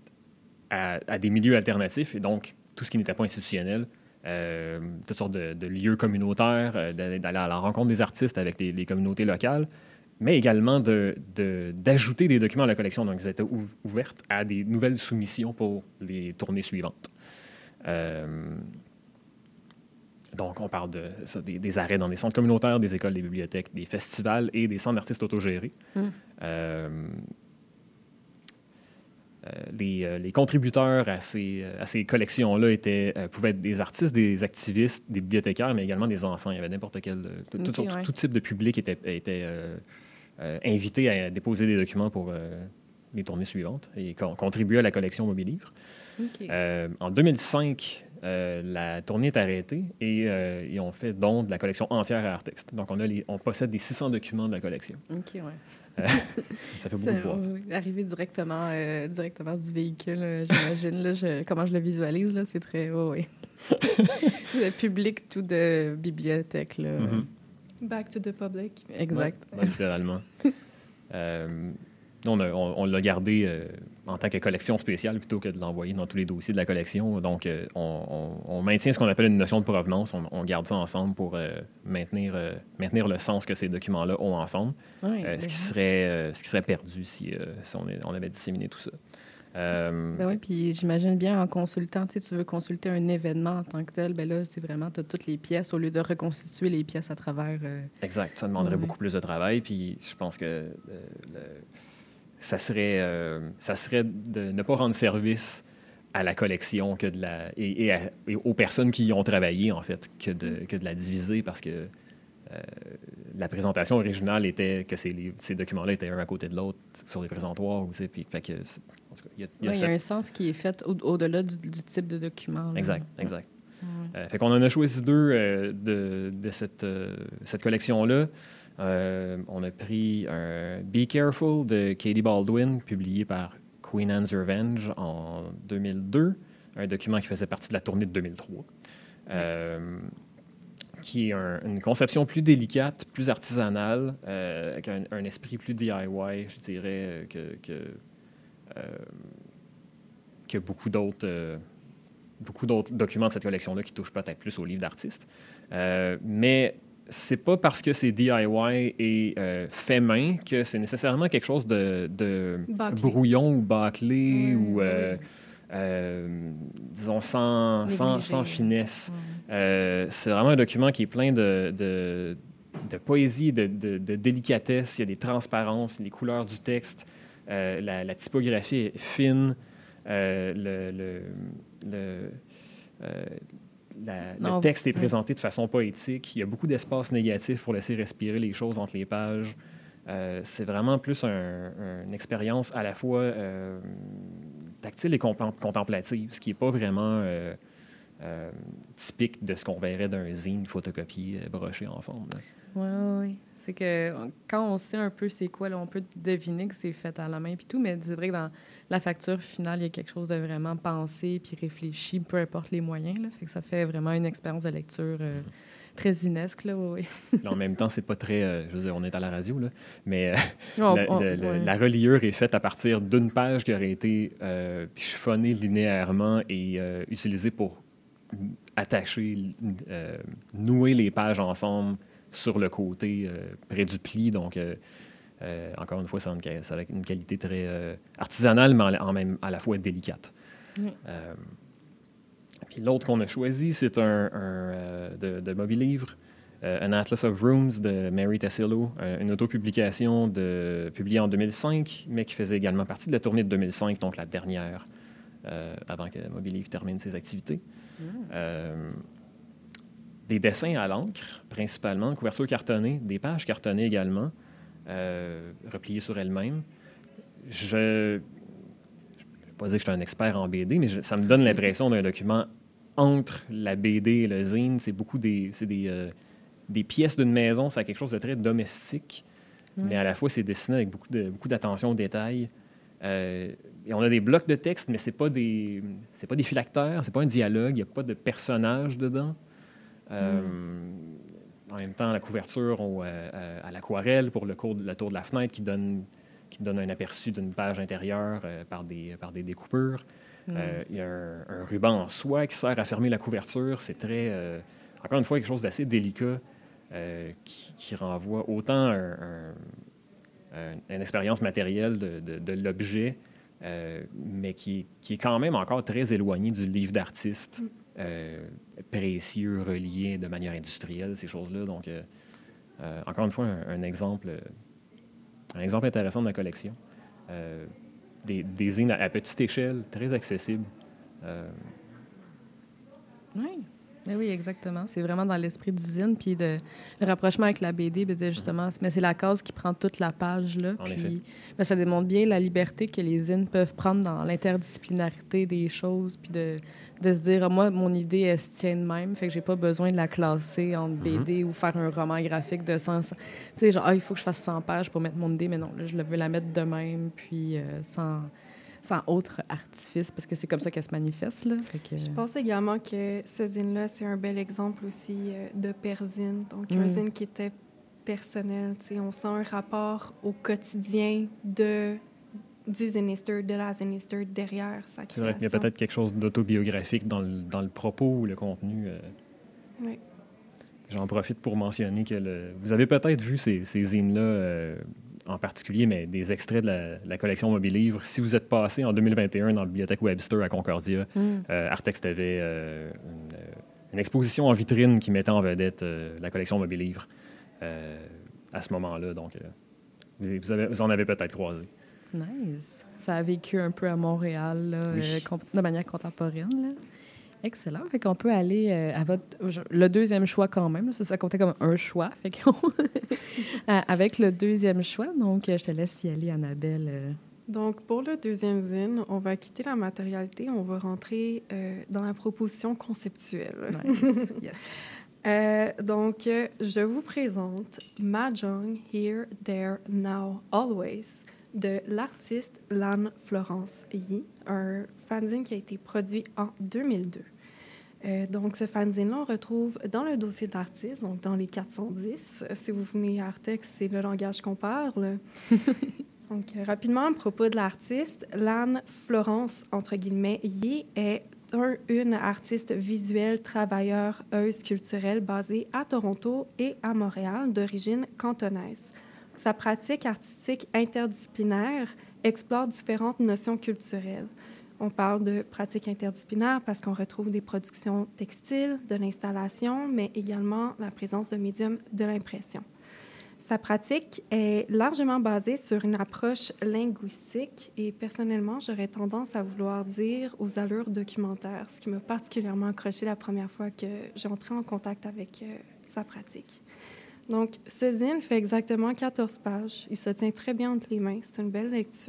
à, à des milieux alternatifs, et donc tout ce qui n'était pas institutionnel, euh, toutes sortes de, de lieux communautaires, euh, d'aller à la rencontre des artistes avec les, les communautés locales, mais également de, de, d'ajouter des documents à la collection. Donc, ils étaient ouv- ouvertes à des nouvelles soumissions pour les tournées suivantes. Euh, Donc, on parle de, ça, des, des arrêts dans des centres communautaires, des écoles, des bibliothèques, des festivals et des centres d'artistes autogérés. Mm. Euh, euh, les, euh, les contributeurs à ces, à ces collections-là étaient, euh, pouvaient être des artistes, des activistes, des bibliothécaires, mais également des enfants. Il y avait n'importe quel... Tout, okay, tout, ouais. tout type de public était, était euh, euh, invité à déposer des documents pour euh, les tournées suivantes et con, contribuer à la collection Mobile-Livre. Okay. Euh, en deux mille cinq... Euh, la tournée est arrêtée et euh, ils ont fait don de la collection entière à Artexte. Donc, on, a les, on possède les six cents documents de la collection. OK, ouais. Euh, ça fait beaucoup de boîtes. Oui, arriver directement, euh, directement du véhicule, euh, j'imagine. Là, je, comment je le visualise, là, c'est très... Oh, oui. Le public, tout de bibliothèque. Là. Mm-hmm. Back to the public. Exact. Ouais, ouais, littéralement. euh, on, a, on, on l'a gardé... Euh, en tant que collection spéciale plutôt que de l'envoyer dans tous les dossiers de la collection. Donc, euh, on, on, on maintient ce qu'on appelle une notion de provenance. On, on garde ça ensemble pour euh, maintenir, euh, maintenir le sens que ces documents-là ont ensemble, oui, euh, ce, qui serait, euh, ce qui serait perdu si, euh, si on, est, on avait disséminé tout ça. Euh, ben oui, puis j'imagine bien en consultant, tu sais, tu veux consulter un événement en tant que tel, ben là, c'est vraiment, tu as toutes les pièces au lieu de reconstituer les pièces à travers... Euh... Exact. Ça demanderait oui. beaucoup plus de travail, puis je pense que... Euh, le, Ça serait, euh, ça serait de ne pas rendre service à la collection que de la, et, et, à, et aux personnes qui y ont travaillé, en fait, que de, que de la diviser parce que euh, la présentation originale était que ces, ces documents-là étaient un à côté de l'autre sur les présentoirs. Aussi, puis, fait que, en tout cas, il y a, il y a, oui, il y a un sens qui est fait au, au-delà du, du type de document. Là. Exact, exact. Ouais. Euh, fait qu'on en a choisi deux euh, de, de cette, euh, cette collection-là. Euh, on a pris un Be Careful de Katie Baldwin, publié par Queen Anne's Revenge en deux mille deux, un document qui faisait partie de la tournée de deux mille trois, euh, qui est un, une conception plus délicate, plus artisanale, euh, avec un, un esprit plus D I Y, je dirais, que, que, euh, que beaucoup d'autres, euh, beaucoup d'autres documents de cette collection-là qui touchent peut-être plus aux livres d'artistes. Euh, mais c'est pas parce que c'est D I Y et euh, fait main que c'est nécessairement quelque chose de, de brouillon ou bâclé mmh, ou, euh, oui. euh, disons, sans, sans, sans finesse. Mmh. Euh, c'est vraiment un document qui est plein de, de, de poésie, de, de, de délicatesse. Il y a des transparences, les couleurs du texte, euh, la, la typographie est fine, euh, le... le, le euh, La, le texte est présenté de façon poétique. Il y a beaucoup d'espace négatif pour laisser respirer les choses entre les pages. Euh, c'est vraiment plus un, un, une expérience à la fois euh, tactile et comp- contemplative, ce qui n'est pas vraiment euh, euh, typique de ce qu'on verrait d'un zine photocopié, euh, broché ensemble. Oui, oui, oui. C'est que quand on sait un peu c'est quoi, là, on peut deviner que c'est fait à la main puis tout, mais c'est vrai que dans la facture finale, il y a quelque chose de vraiment pensé puis réfléchi, peu importe les moyens. Là, fait que ça fait vraiment une expérience de lecture euh, très zinesque. Là, oui. Là, en même temps, c'est pas très... Euh, je veux dire, on est à la radio, là, mais euh, oh, le, oh, le, le, ouais. la reliure est faite à partir d'une page qui aurait été euh, chiffonnée linéairement et euh, utilisée pour attacher, euh, nouer les pages ensemble sur le côté euh, près du pli. Donc, euh, euh, encore une fois, ça a une, ça a une qualité très euh, artisanale, mais en, en même à la fois délicate. Mm. Euh, puis l'autre qu'on a choisi, c'est un, un euh, de, de Moby Livre, euh, An Atlas of Rooms de Mary Tassilo, euh, une autopublication de, publiée en deux mille cinq, mais qui faisait également partie de la tournée de deux mille cinq, donc la dernière, euh, avant que Moby Livre termine ses activités. Mm. Euh, Des dessins à l'encre, principalement, couverture cartonnée, des pages cartonnées également, euh, repliées sur elles-mêmes. Je ne vais pas dire que je suis un expert en B D, mais je, ça me donne l'impression d'un document entre la B D et le zine. C'est beaucoup des, c'est des, euh, des pièces d'une maison, c'est quelque chose de très domestique, mmh. mais à la fois, c'est dessiné avec beaucoup, de, beaucoup d'attention aux détails. Euh, et on a des blocs de texte, mais ce n'est pas des, c'est pas des phylactères, ce n'est pas un dialogue, il n'y a pas de personnage dedans. Euh, mm. En même temps, la couverture au, euh, à l'aquarelle pour le, cours, le tour de la fenêtre qui donne, qui donne un aperçu d'une page intérieure euh, par, des, par des découpures. Mm. Euh, il y a un, un ruban en soie qui sert à fermer la couverture. C'est très, euh, encore une fois, quelque chose d'assez délicat euh, qui, qui renvoie autant un, un, un, une expérience matérielle de, de, de l'objet, euh, mais qui, qui est quand même encore très éloigné du livre d'artiste. Mm. Euh, précieux, reliés de manière industrielle, ces choses-là. Donc, euh, euh, encore une fois, un, un exemple un exemple intéressant de la collection. Euh, des, des zines à, à petite échelle, très accessibles. Euh... Oui. Mais oui, exactement. C'est vraiment dans l'esprit du zine. Puis de, le rapprochement avec la B D, de justement, mm-hmm. mais c'est la case qui prend toute la page. Là, puis ben, ça démontre bien la liberté que les zines peuvent prendre dans l'interdisciplinarité des choses. Puis de, de se dire, ah, moi, mon idée, elle se tient de même. Fait que j'ai pas besoin de la classer en B D mm-hmm. ou faire un roman graphique de cent... Tu sais, genre, ah, il faut que je fasse cent pages pour mettre mon idée. Mais non, là, je veux la mettre de même. Puis euh, sans... sans autre artifice, parce que c'est comme ça qu'elle se manifeste. Là. Fait que... Je pense également que ce zine-là, c'est un bel exemple aussi euh, de perzine. Donc, mm. un zine qui était personnel. T'sais, on sent un rapport au quotidien de, du zinister, de la zinister derrière sa création. C'est vrai qu'il y a peut-être quelque chose d'autobiographique dans le, dans le propos ou le contenu. Euh... Oui. J'en profite pour mentionner que le... vous avez peut-être vu ces, ces zines-là euh, en particulier, mais des extraits de la, de la collection Moby Livre. Si vous êtes passé en deux mille vingt et un dans la bibliothèque Webster à Concordia, mm. euh, Artex avait euh, une, une exposition en vitrine qui mettait en vedette euh, la collection Moby Livre euh, à ce moment-là. Donc, euh, vous, vous, avez, vous en avez peut-être croisé. Nice. Ça a vécu un peu à Montréal, là, oui. euh, de manière contemporaine, là. Excellent. Fait qu'on peut aller euh, à votre... Le deuxième choix quand même. Ça, ça comptait comme un choix. Fait qu'on... Avec le deuxième choix, donc je te laisse y aller, Annabelle. Donc, pour le deuxième zine, on va quitter la matérialité. On va rentrer euh, dans la proposition conceptuelle. Nice. Yes. euh, donc, je vous présente Mahjong, Here, There, Now, Always de l'artiste Lan Florence Yi, un fanzine qui a été produit en deux mille deux. Euh, donc, ce fanzine-là, on retrouve dans le dossier de l'artiste, donc dans les quatre cent dix. Si vous venez à Artex, c'est le langage qu'on parle. Donc, euh, rapidement, à propos de l'artiste, Lane Florence, entre guillemets, Yé, est un, une artiste visuelle, travailleuse culturelle basée à Toronto et à Montréal, d'origine cantonaise. Sa pratique artistique interdisciplinaire explore différentes notions culturelles. On parle de pratique interdisciplinaire parce qu'on retrouve des productions textiles, de l'installation, mais également la présence de médiums de l'impression. Sa pratique est largement basée sur une approche linguistique et personnellement, j'aurais tendance à vouloir dire aux allures documentaires, ce qui m'a particulièrement accroché la première fois que j'ai entré en contact avec euh, sa pratique. Donc, ce zine fait exactement quatorze pages. Il se tient très bien entre les mains. C'est une belle lecture.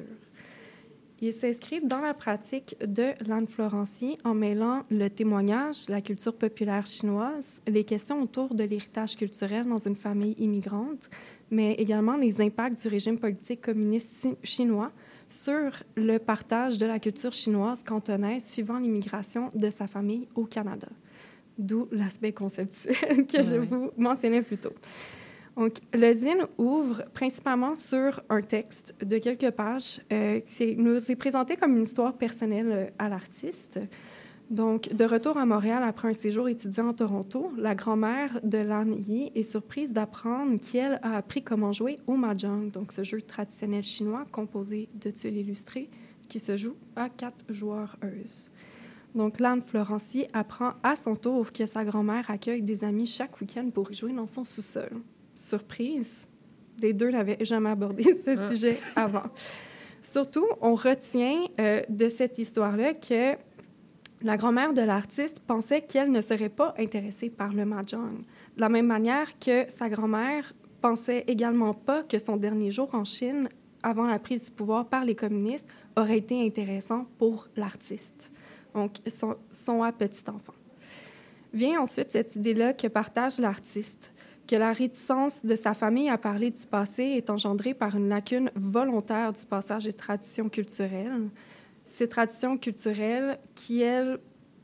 Il s'inscrit dans la pratique de Lane Florency en mêlant le témoignage, la culture populaire chinoise, les questions autour de l'héritage culturel dans une famille immigrante, mais également les impacts du régime politique communiste chinois sur le partage de la culture chinoise cantonaise suivant l'immigration de sa famille au Canada. D'où l'aspect conceptuel que je vous mentionnais plus tôt. Donc, le zine ouvre principalement sur un texte de quelques pages euh, qui nous est présenté comme une histoire personnelle euh, à l'artiste. Donc, de retour à Montréal après un séjour étudiant à Toronto, la grand-mère de Lane Yé est surprise d'apprendre qu'elle a appris comment jouer au mahjong, donc ce jeu traditionnel chinois composé de tuiles illustrées qui se joue à quatre joueuses. Donc, Lane Florency apprend à son tour que sa grand-mère accueille des amis chaque week-end pour y jouer dans son sous-sol. Surprise, les deux n'avaient jamais abordé ce ah. sujet avant. Surtout, on retient euh, de cette histoire-là que la grand-mère de l'artiste pensait qu'elle ne serait pas intéressée par le mahjong. De la même manière que sa grand-mère pensait également pas que son dernier jour en Chine, avant la prise du pouvoir par les communistes, aurait été intéressant pour l'artiste. Donc, son, son à petit enfant. Vient ensuite cette idée-là que partage l'artiste, que la réticence de sa famille à parler du passé est engendrée par une lacune volontaire du passage des traditions culturelles. Ces traditions culturelles qui, elle,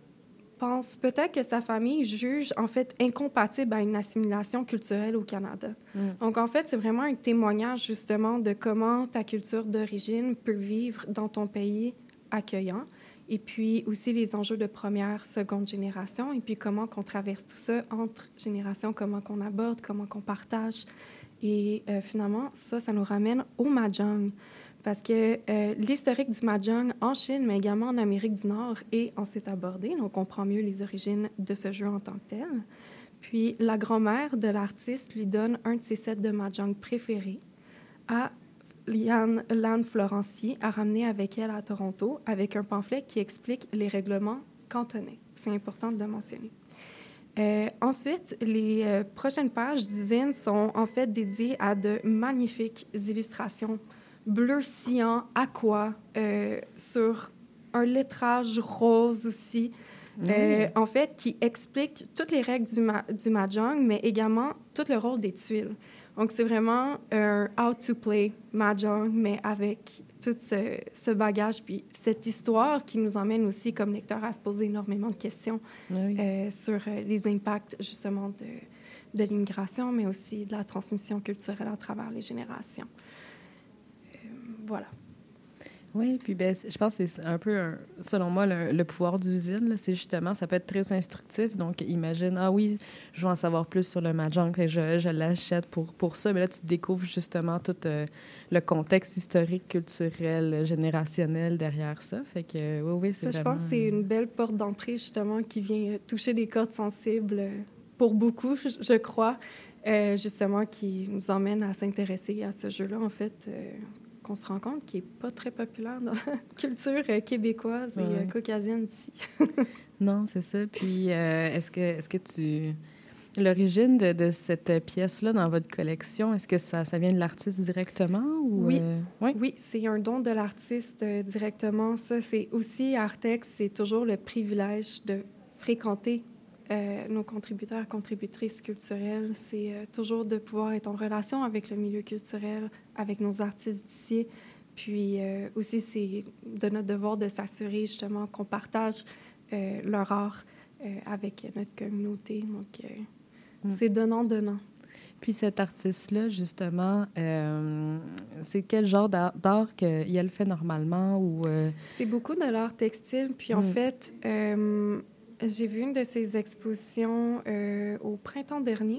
pense peut-être que sa famille juge, en fait, incompatible à une assimilation culturelle au Canada. Mm. Donc, en fait, c'est vraiment un témoignage, justement, de comment ta culture d'origine peut vivre dans ton pays accueillant. Et puis aussi les enjeux de première, seconde génération, et puis comment qu'on traverse tout ça entre générations, comment qu'on aborde, comment qu'on partage. Et euh, finalement, ça, ça nous ramène au mahjong. Parce que euh, l'historique du mahjong en Chine, mais également en Amérique du Nord, est ensuite abordé. Donc, on comprend mieux les origines de ce jeu en tant que tel. Puis, la grand-mère de l'artiste lui donne un de ses sets de mahjong préférés à Lane Florency a ramené avec elle à Toronto avec un pamphlet qui explique les règlements cantonais. C'est important de le mentionner. Euh, ensuite, les euh, prochaines pages du zine sont en fait dédiées à de magnifiques illustrations bleu cyan, aqua, euh, sur un lettrage rose aussi, mmh. euh, en fait, qui explique toutes les règles du, ma- du mahjong, mais également tout le rôle des tuiles. Donc, c'est vraiment un how to play mahjong, mais avec tout ce, ce bagage, puis cette histoire qui nous emmène aussi, comme lecteur, à se poser énormément de questions oui. euh, sur euh, les impacts, justement, de, de l'immigration, mais aussi de la transmission culturelle à travers les générations. Euh, voilà. Oui, puis ben, je pense que c'est un peu, un, selon moi, le, le pouvoir d'usine, là, c'est justement, ça peut être très instructif. Donc, imagine, ah oui, je veux en savoir plus sur le mahjong, je, je l'achète pour, pour ça. Mais là, tu découvres justement tout euh, le contexte historique, culturel, générationnel derrière ça. Fait que, oui, oui, c'est ça, vraiment... je pense que c'est une belle porte d'entrée, justement, qui vient toucher des cordes sensibles pour beaucoup, je crois, euh, justement, qui nous emmène à s'intéresser à ce jeu-là, en fait... Euh, qu'on se rend compte qu'il n'est pas très populaire dans la culture euh, québécoise et ouais. euh, caucasienne ici. Non, c'est ça. Puis, euh, est-ce que, est-ce que tu... L'origine de, de cette pièce-là dans votre collection, est-ce que ça, ça vient de l'artiste directement? Ou oui, euh... oui? oui, c'est un don de l'artiste euh, directement. Ça, c'est aussi, Artex, c'est toujours le privilège de fréquenter Euh, nos contributeurs, contributrices culturelles, c'est euh, toujours de pouvoir être en relation avec le milieu culturel, avec nos artistes d'ici. Puis euh, aussi, c'est de notre devoir de s'assurer justement qu'on partage euh, leur art euh, avec notre communauté. Donc, euh, mm. c'est donnant-donnant. Puis cet artiste-là, justement, euh, c'est quel genre d'art, d'art qu'elle fait normalement? Ou euh... C'est beaucoup de l'art textile. Puis, en mm. fait, euh, j'ai vu une de ses expositions euh, au printemps dernier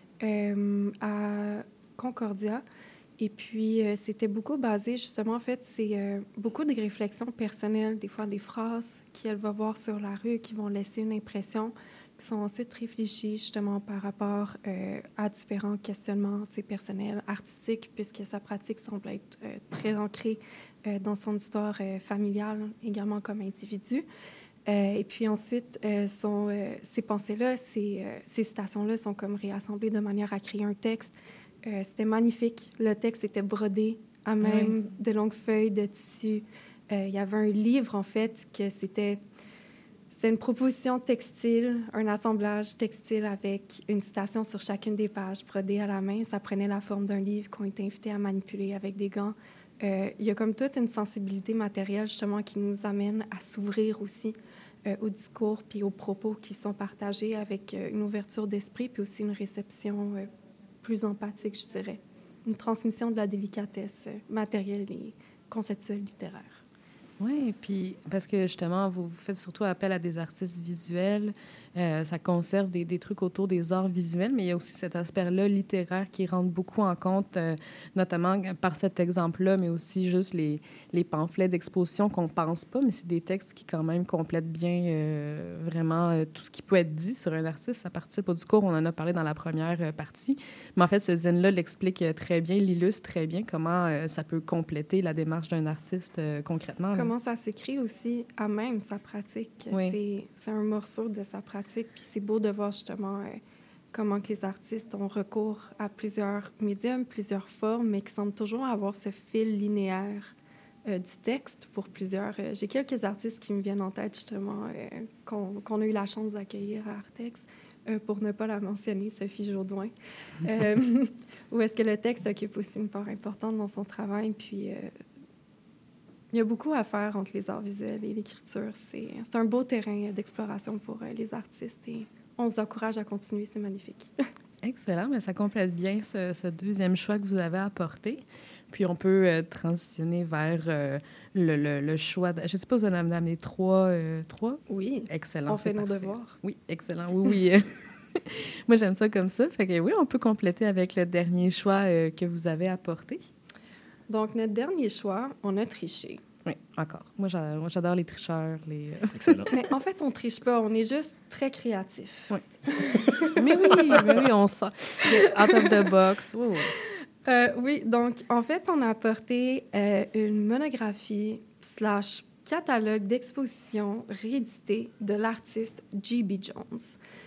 euh, à Concordia. Et puis, euh, c'était beaucoup basé, justement, en fait, c'est euh, beaucoup de réflexions personnelles, des fois des phrases qu'elle va voir sur la rue qui vont laisser une impression, qui sont ensuite réfléchies, justement, par rapport euh, à différents questionnements personnels, artistiques, puisque sa pratique semble être euh, très ancrée euh, dans son histoire euh, familiale, également comme individu. Euh, et puis ensuite, euh, sont, euh, ces pensées-là, ces, euh, ces citations-là sont comme réassemblées de manière à créer un texte. Euh, c'était magnifique. Le texte était brodé à même oui. de longues feuilles de tissu. Euh, il y avait un livre, en fait, que c'était, c'était une proposition textile, un assemblage textile avec une citation sur chacune des pages brodée à la main. Ça prenait la forme d'un livre qu'on était invité à manipuler avec des gants. Euh, il y a comme toute une sensibilité matérielle, justement, qui nous amène à s'ouvrir aussi euh, au discours puis aux propos qui sont partagés avec euh, une ouverture d'esprit puis aussi une réception euh, plus empathique, je dirais. Une transmission de la délicatesse matérielle et conceptuelle littéraire. Oui, puis parce que justement, vous faites surtout appel à des artistes visuels, euh, ça conserve des, des trucs autour des arts visuels, mais il y a aussi cet aspect-là littéraire qui rentre beaucoup en compte, euh, notamment par cet exemple-là, mais aussi juste les, les pamphlets d'exposition qu'on ne pense pas, mais c'est des textes qui quand même complètent bien euh, vraiment euh, tout ce qui peut être dit sur un artiste. Ça participe au discours, on en a parlé dans la première euh, partie, mais en fait, ce zine-là l'explique très bien, l'illustre très bien comment euh, ça peut compléter la démarche d'un artiste euh, concrètement. Là. Comment ça s'écrit aussi à même sa pratique. Oui. C'est, c'est un morceau de sa pratique. Puis c'est beau de voir justement euh, comment que les artistes ont recours à plusieurs médiums, plusieurs formes, mais qui semblent toujours avoir ce fil linéaire euh, du texte pour plusieurs. Euh, j'ai quelques artistes qui me viennent en tête justement, euh, qu'on, qu'on a eu la chance d'accueillir à Artex, euh, pour ne pas la mentionner, Sophie Jodoin, euh, où est-ce que le texte occupe aussi une part importante dans son travail. Puis... Euh, il y a beaucoup à faire entre les arts visuels et l'écriture. C'est, c'est un beau terrain d'exploration pour euh, les artistes et on vous encourage à continuer, c'est magnifique. Excellent, mais ça complète bien ce, ce deuxième choix que vous avez apporté. Puis on peut euh, transitionner vers euh, le, le, le choix... De... Je ne sais pas, vous en avez amené trois, euh, trois? Oui. Excellent. On fait nos parfait. devoirs. Oui, excellent. Oui, oui. Moi, j'aime ça comme ça. Fait que oui, on peut compléter avec le dernier choix euh, que vous avez apporté. Donc, notre dernier choix, on a triché. Oui, encore. Moi, j'adore, moi, j'adore les tricheurs. Les... Excellent. Mais en fait, on ne triche pas. On est juste très créatifs. Oui. mais oui, mais oui, on sort. Out of the box. Oui, oui. Euh, oui, donc, en fait, on a apporté euh, une monographie slash catalogue d'exposition réédité de l'artiste G B. Jones.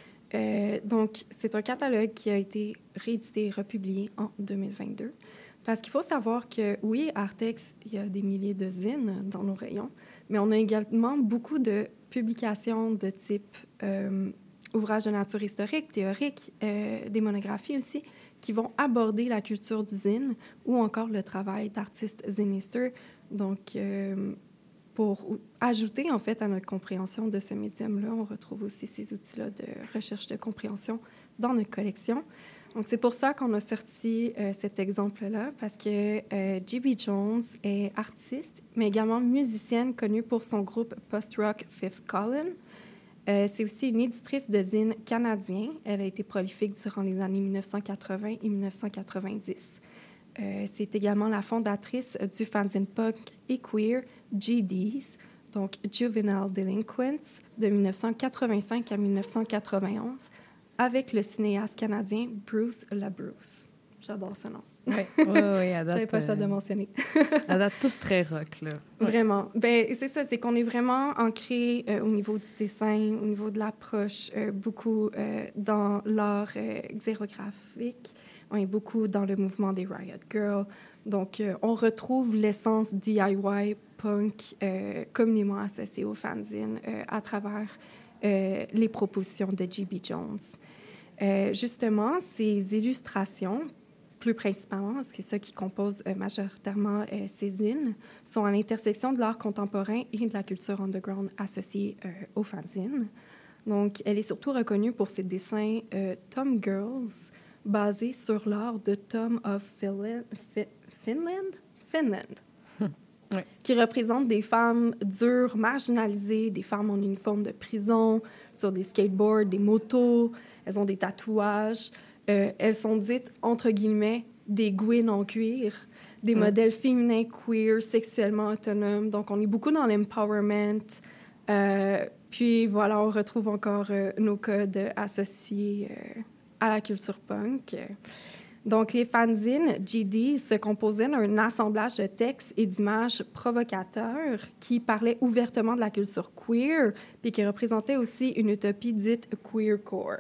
Euh, donc, c'est un catalogue qui a été réédité et republié en deux mille vingt-deux. Parce qu'il faut savoir que, oui, Artex, il y a des milliers de zines dans nos rayons, mais on a également beaucoup de publications de type euh, ouvrages de nature historique, théorique, euh, des monographies aussi, qui vont aborder la culture du zine ou encore le travail d'artistes zinistes. Donc, euh, pour ajouter, en fait, à notre compréhension de ce médium-là, on retrouve aussi ces outils-là de recherche de compréhension dans notre collection. Donc, c'est pour ça qu'on a sorti euh, cet exemple-là, parce que euh, G B. Jones est artiste, mais également musicienne connue pour son groupe post-rock Fifth Column. Euh, c'est aussi une éditrice de zine canadien. Elle a été prolifique durant les années mille neuf cent quatre-vingts et mille neuf cent quatre-vingt-dix. Euh, c'est également la fondatrice du fanzine punk et queer G Ds, donc Juvenile Delinquents, de mille neuf cent quatre-vingt-cinq à mille neuf cent quatre-vingt-onze, avec le cinéaste canadien Bruce LaBruce. J'adore ce nom. Oui, oui, oui. À date, j'avais pas ça de mentionner. À date, tous très rock, là. Vraiment. Ben, c'est ça, c'est qu'on est vraiment ancré euh, au niveau du dessin, au niveau de l'approche, euh, beaucoup euh, dans l'art euh, xérographique, on est beaucoup dans le mouvement des Riot Girls. Donc, euh, on retrouve l'essence D I Y punk euh, communément associée au fanzine euh, à travers euh, les propositions de G B. Jones. Euh, justement, ces illustrations, plus principalement, parce que c'est ça qui compose euh, majoritairement euh, ces zines, sont à l'intersection de l'art contemporain et de la culture underground associée euh, au fanzine. Donc, elle est surtout reconnue pour ses dessins euh, Tom Girls, basé sur l'art de Tom of Finland, Finland, Finland Ouais. qui représente des femmes dures, marginalisées, des femmes en uniforme de prison, sur des skateboards, des motos. Elles ont des tatouages. Euh, elles sont dites, entre guillemets, des Gwyn en cuir, des Mm. modèles féminins queer, sexuellement autonomes. Donc, on est beaucoup dans l'empowerment. Euh, puis, voilà, on retrouve encore euh, nos codes associés euh, à la culture punk. Donc, les fanzines G D se composaient d'un assemblage de textes et d'images provocateurs qui parlaient ouvertement de la culture queer, puis qui représentaient aussi une utopie dite queercore.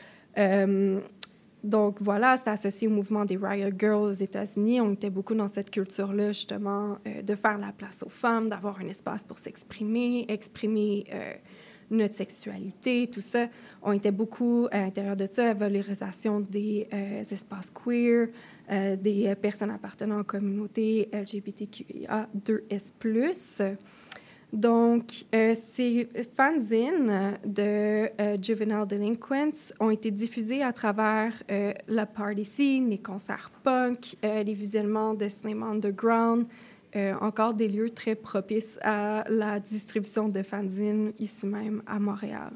Euh, donc, voilà, c'était associé au mouvement des Riot Girls aux États-Unis. On était beaucoup dans cette culture-là, justement, euh, de faire la place aux femmes, d'avoir un espace pour s'exprimer, exprimer euh, notre sexualité, tout ça. On était beaucoup à l'intérieur de ça, la valorisation des euh, espaces queer, euh, des euh, personnes appartenant aux communautés L G B T Q I A deux S plus. Donc, euh, ces fanzines de euh, Juvenile Delinquents ont été diffusés à travers euh, la party scene, les concerts punk, euh, les visionnements de cinéma underground, euh, encore des lieux très propices à la distribution de fanzines ici même à Montréal.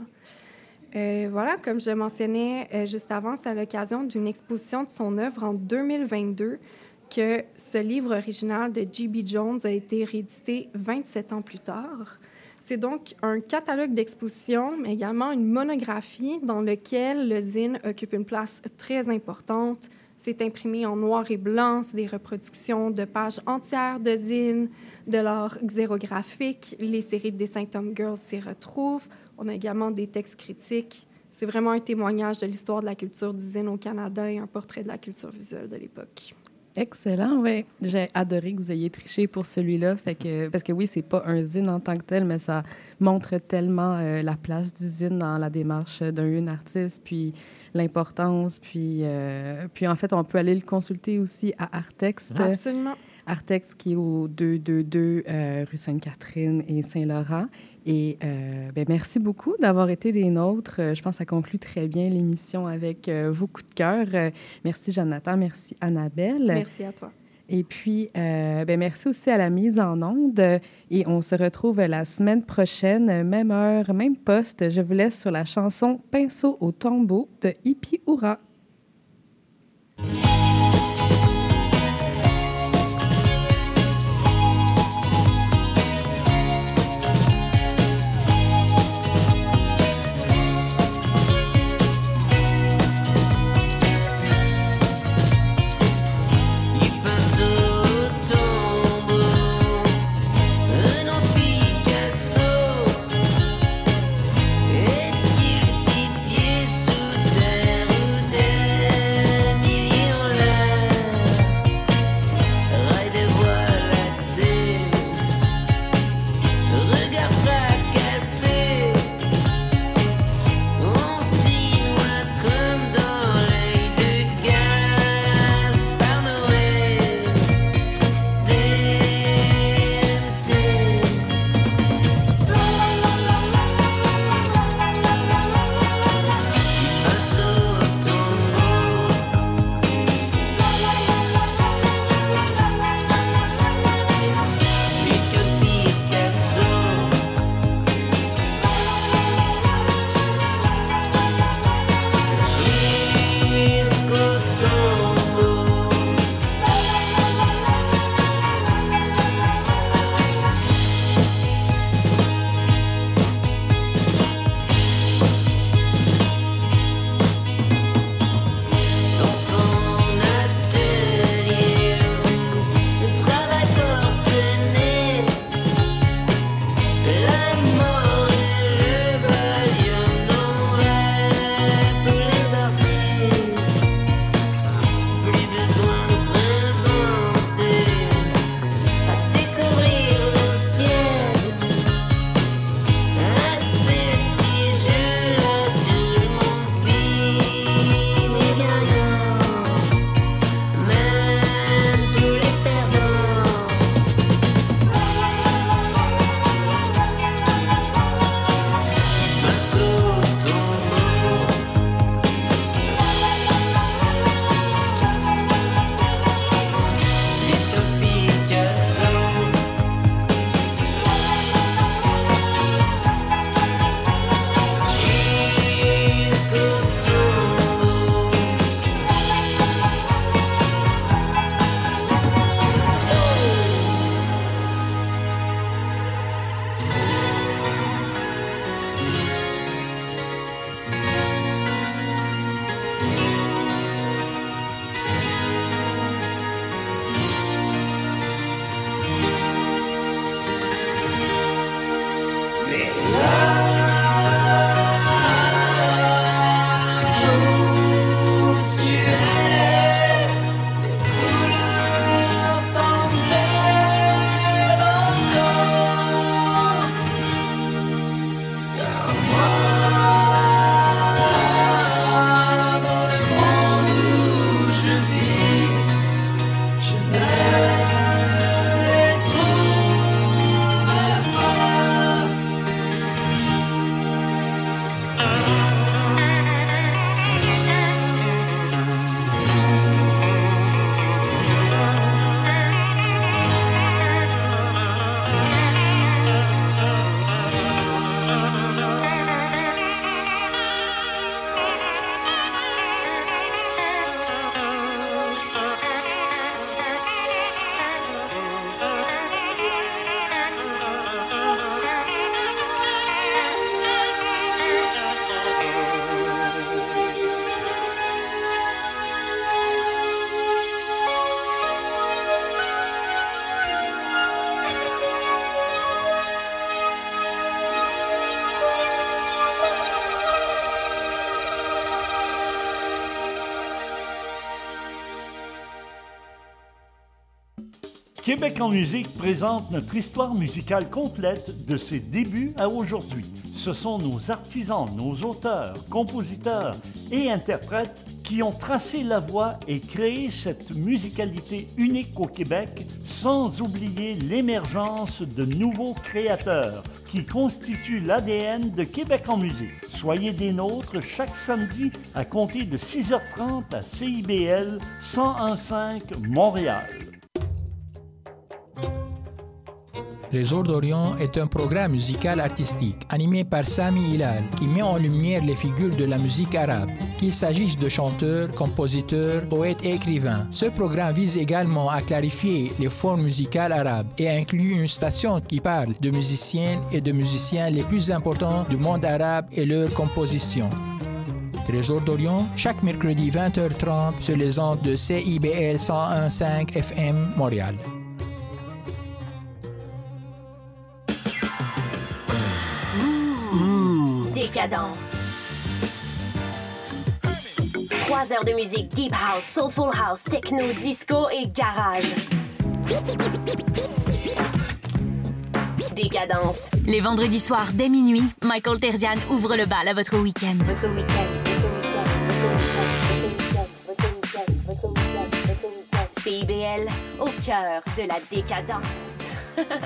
Euh, voilà, comme je mentionnais euh, juste avant, c'est à l'occasion d'une exposition de son œuvre en deux mille vingt-deux que ce livre original de G B Jones a été réédité vingt-sept ans plus tard. C'est donc un catalogue d'expositions, mais également une monographie dans lequel le zine occupe une place très importante. C'est imprimé en noir et blanc, c'est des reproductions de pages entières de zine, de l'art xérographique. Les séries de dessins Tom Girls s'y retrouvent. On a également des textes critiques. C'est vraiment un témoignage de l'histoire de la culture du zine au Canada et un portrait de la culture visuelle de l'époque. Excellent, oui. J'ai adoré que vous ayez triché pour celui-là. Fait que, parce que oui, c'est pas un zine en tant que tel, mais ça montre tellement euh, la place du zine dans la démarche d'un jeune artiste, puis l'importance. Puis, euh, puis en fait, on peut aller le consulter aussi à Artext. Absolument. Artext qui est au deux cent vingt-deux euh, rue Sainte-Catherine et Saint-Laurent. Et euh, ben, merci beaucoup d'avoir été des nôtres. Je pense que ça conclut très bien l'émission avec euh, vos coups de cœur. Euh, merci Jonathan, merci Annabelle. Merci à toi. Et puis, euh, ben, merci aussi à la mise en onde. Et on se retrouve la semaine prochaine, même heure, même poste. Je vous laisse sur la chanson « Pinceau au tombeau » de Hippie Oura. Est-il six pieds sous terre ou des Québec en musique présente notre histoire musicale complète de ses débuts à aujourd'hui. Ce sont nos artisans, nos auteurs, compositeurs et interprètes qui ont tracé la voie et créé cette musicalité unique au Québec, sans oublier l'émergence de nouveaux créateurs qui constituent l'A D N de Québec en musique. Soyez des nôtres chaque samedi à compter de six heures trente à C I B L cent un virgule cinq Montréal. Trésor d'Orient est un programme musical artistique animé par Sami Hilal qui met en lumière les figures de la musique arabe, qu'il s'agisse de chanteurs, compositeurs, poètes et écrivains. Ce programme vise également à clarifier les formes musicales arabes et inclut une station qui parle de musiciennes et de musiciens les plus importants du monde arabe et leurs compositions. Trésor d'Orient, chaque mercredi vingt heures trente sur les ondes de C I B L cent un virgule cinq F M Montréal. Décadence. Trois heures de musique deep house, soulful house, techno, disco et garage. Décadence. Les vendredis soirs dès minuit, Michael Terzian ouvre le bal à votre week-end. Votre week-end. C I B L au cœur de la décadence.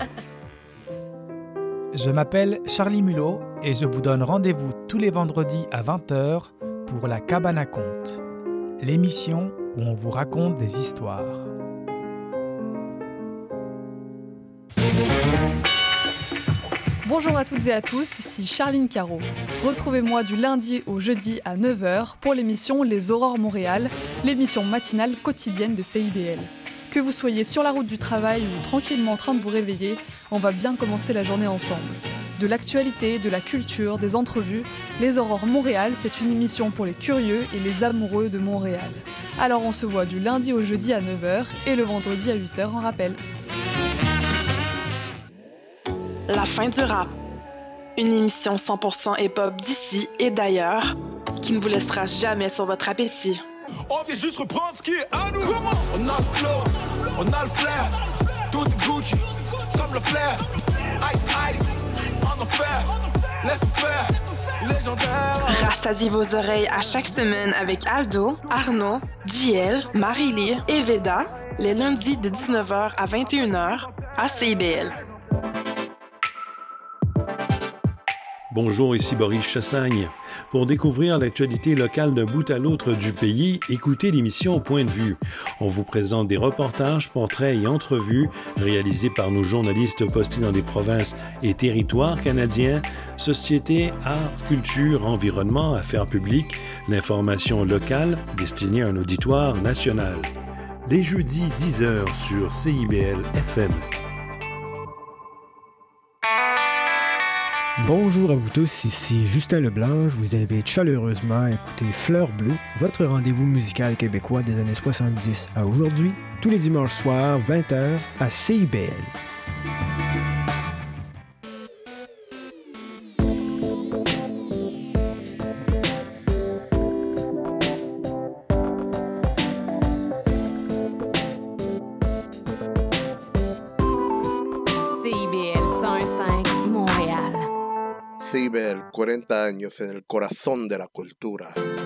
Je m'appelle Charlie Mulot et je vous donne rendez-vous tous les vendredis à vingt heures pour La Cabane à Contes, l'émission où on vous raconte des histoires. Bonjour à toutes et à tous, ici Charline Caro. Retrouvez-moi du lundi au jeudi à neuf heures pour l'émission Les Aurores Montréal, l'émission matinale quotidienne de C I B L. Que vous soyez sur la route du travail ou tranquillement en train de vous réveiller, on va bien commencer la journée ensemble. De l'actualité, de la culture, des entrevues, Les Aurores Montréal, c'est une émission pour les curieux et les amoureux de Montréal. Alors on se voit du lundi au jeudi à neuf heures et le vendredi à huit heures en rappel. La fin du rap. Une émission cent pour cent hip-hop d'ici et d'ailleurs qui ne vous laissera jamais sur votre appétit. On vient juste reprendre ce qui est à nous. Comment? On a le flow, on a le flair. Tout est Gucci, comme le flair. Ice, ice, on en fait. Laisse nous faire, légendaire. Rassasiez vos oreilles à chaque semaine avec Aldo, Arnaud, J L, Marie-Lie et Veda, les lundis de dix-neuf heures à vingt et une heures à C I B L. Bonjour, ici Boris Chassagne. Pour découvrir l'actualité locale d'un bout à l'autre du pays, écoutez l'émission Point de vue. On vous présente des reportages, portraits et entrevues réalisés par nos journalistes postés dans des provinces et territoires canadiens, société, art, culture, environnement, affaires publiques, l'information locale destinée à un auditoire national. Les jeudis dix heures sur C I B L F M. Bonjour à vous tous, ici Justin Leblanc. Je vous invite chaleureusement à écouter Fleur Bleue, votre rendez-vous musical québécois des années soixante-dix à aujourd'hui, tous les dimanches soirs, vingt heures, à C I B L. C I B L, cuarenta años en el corazón de la cultura.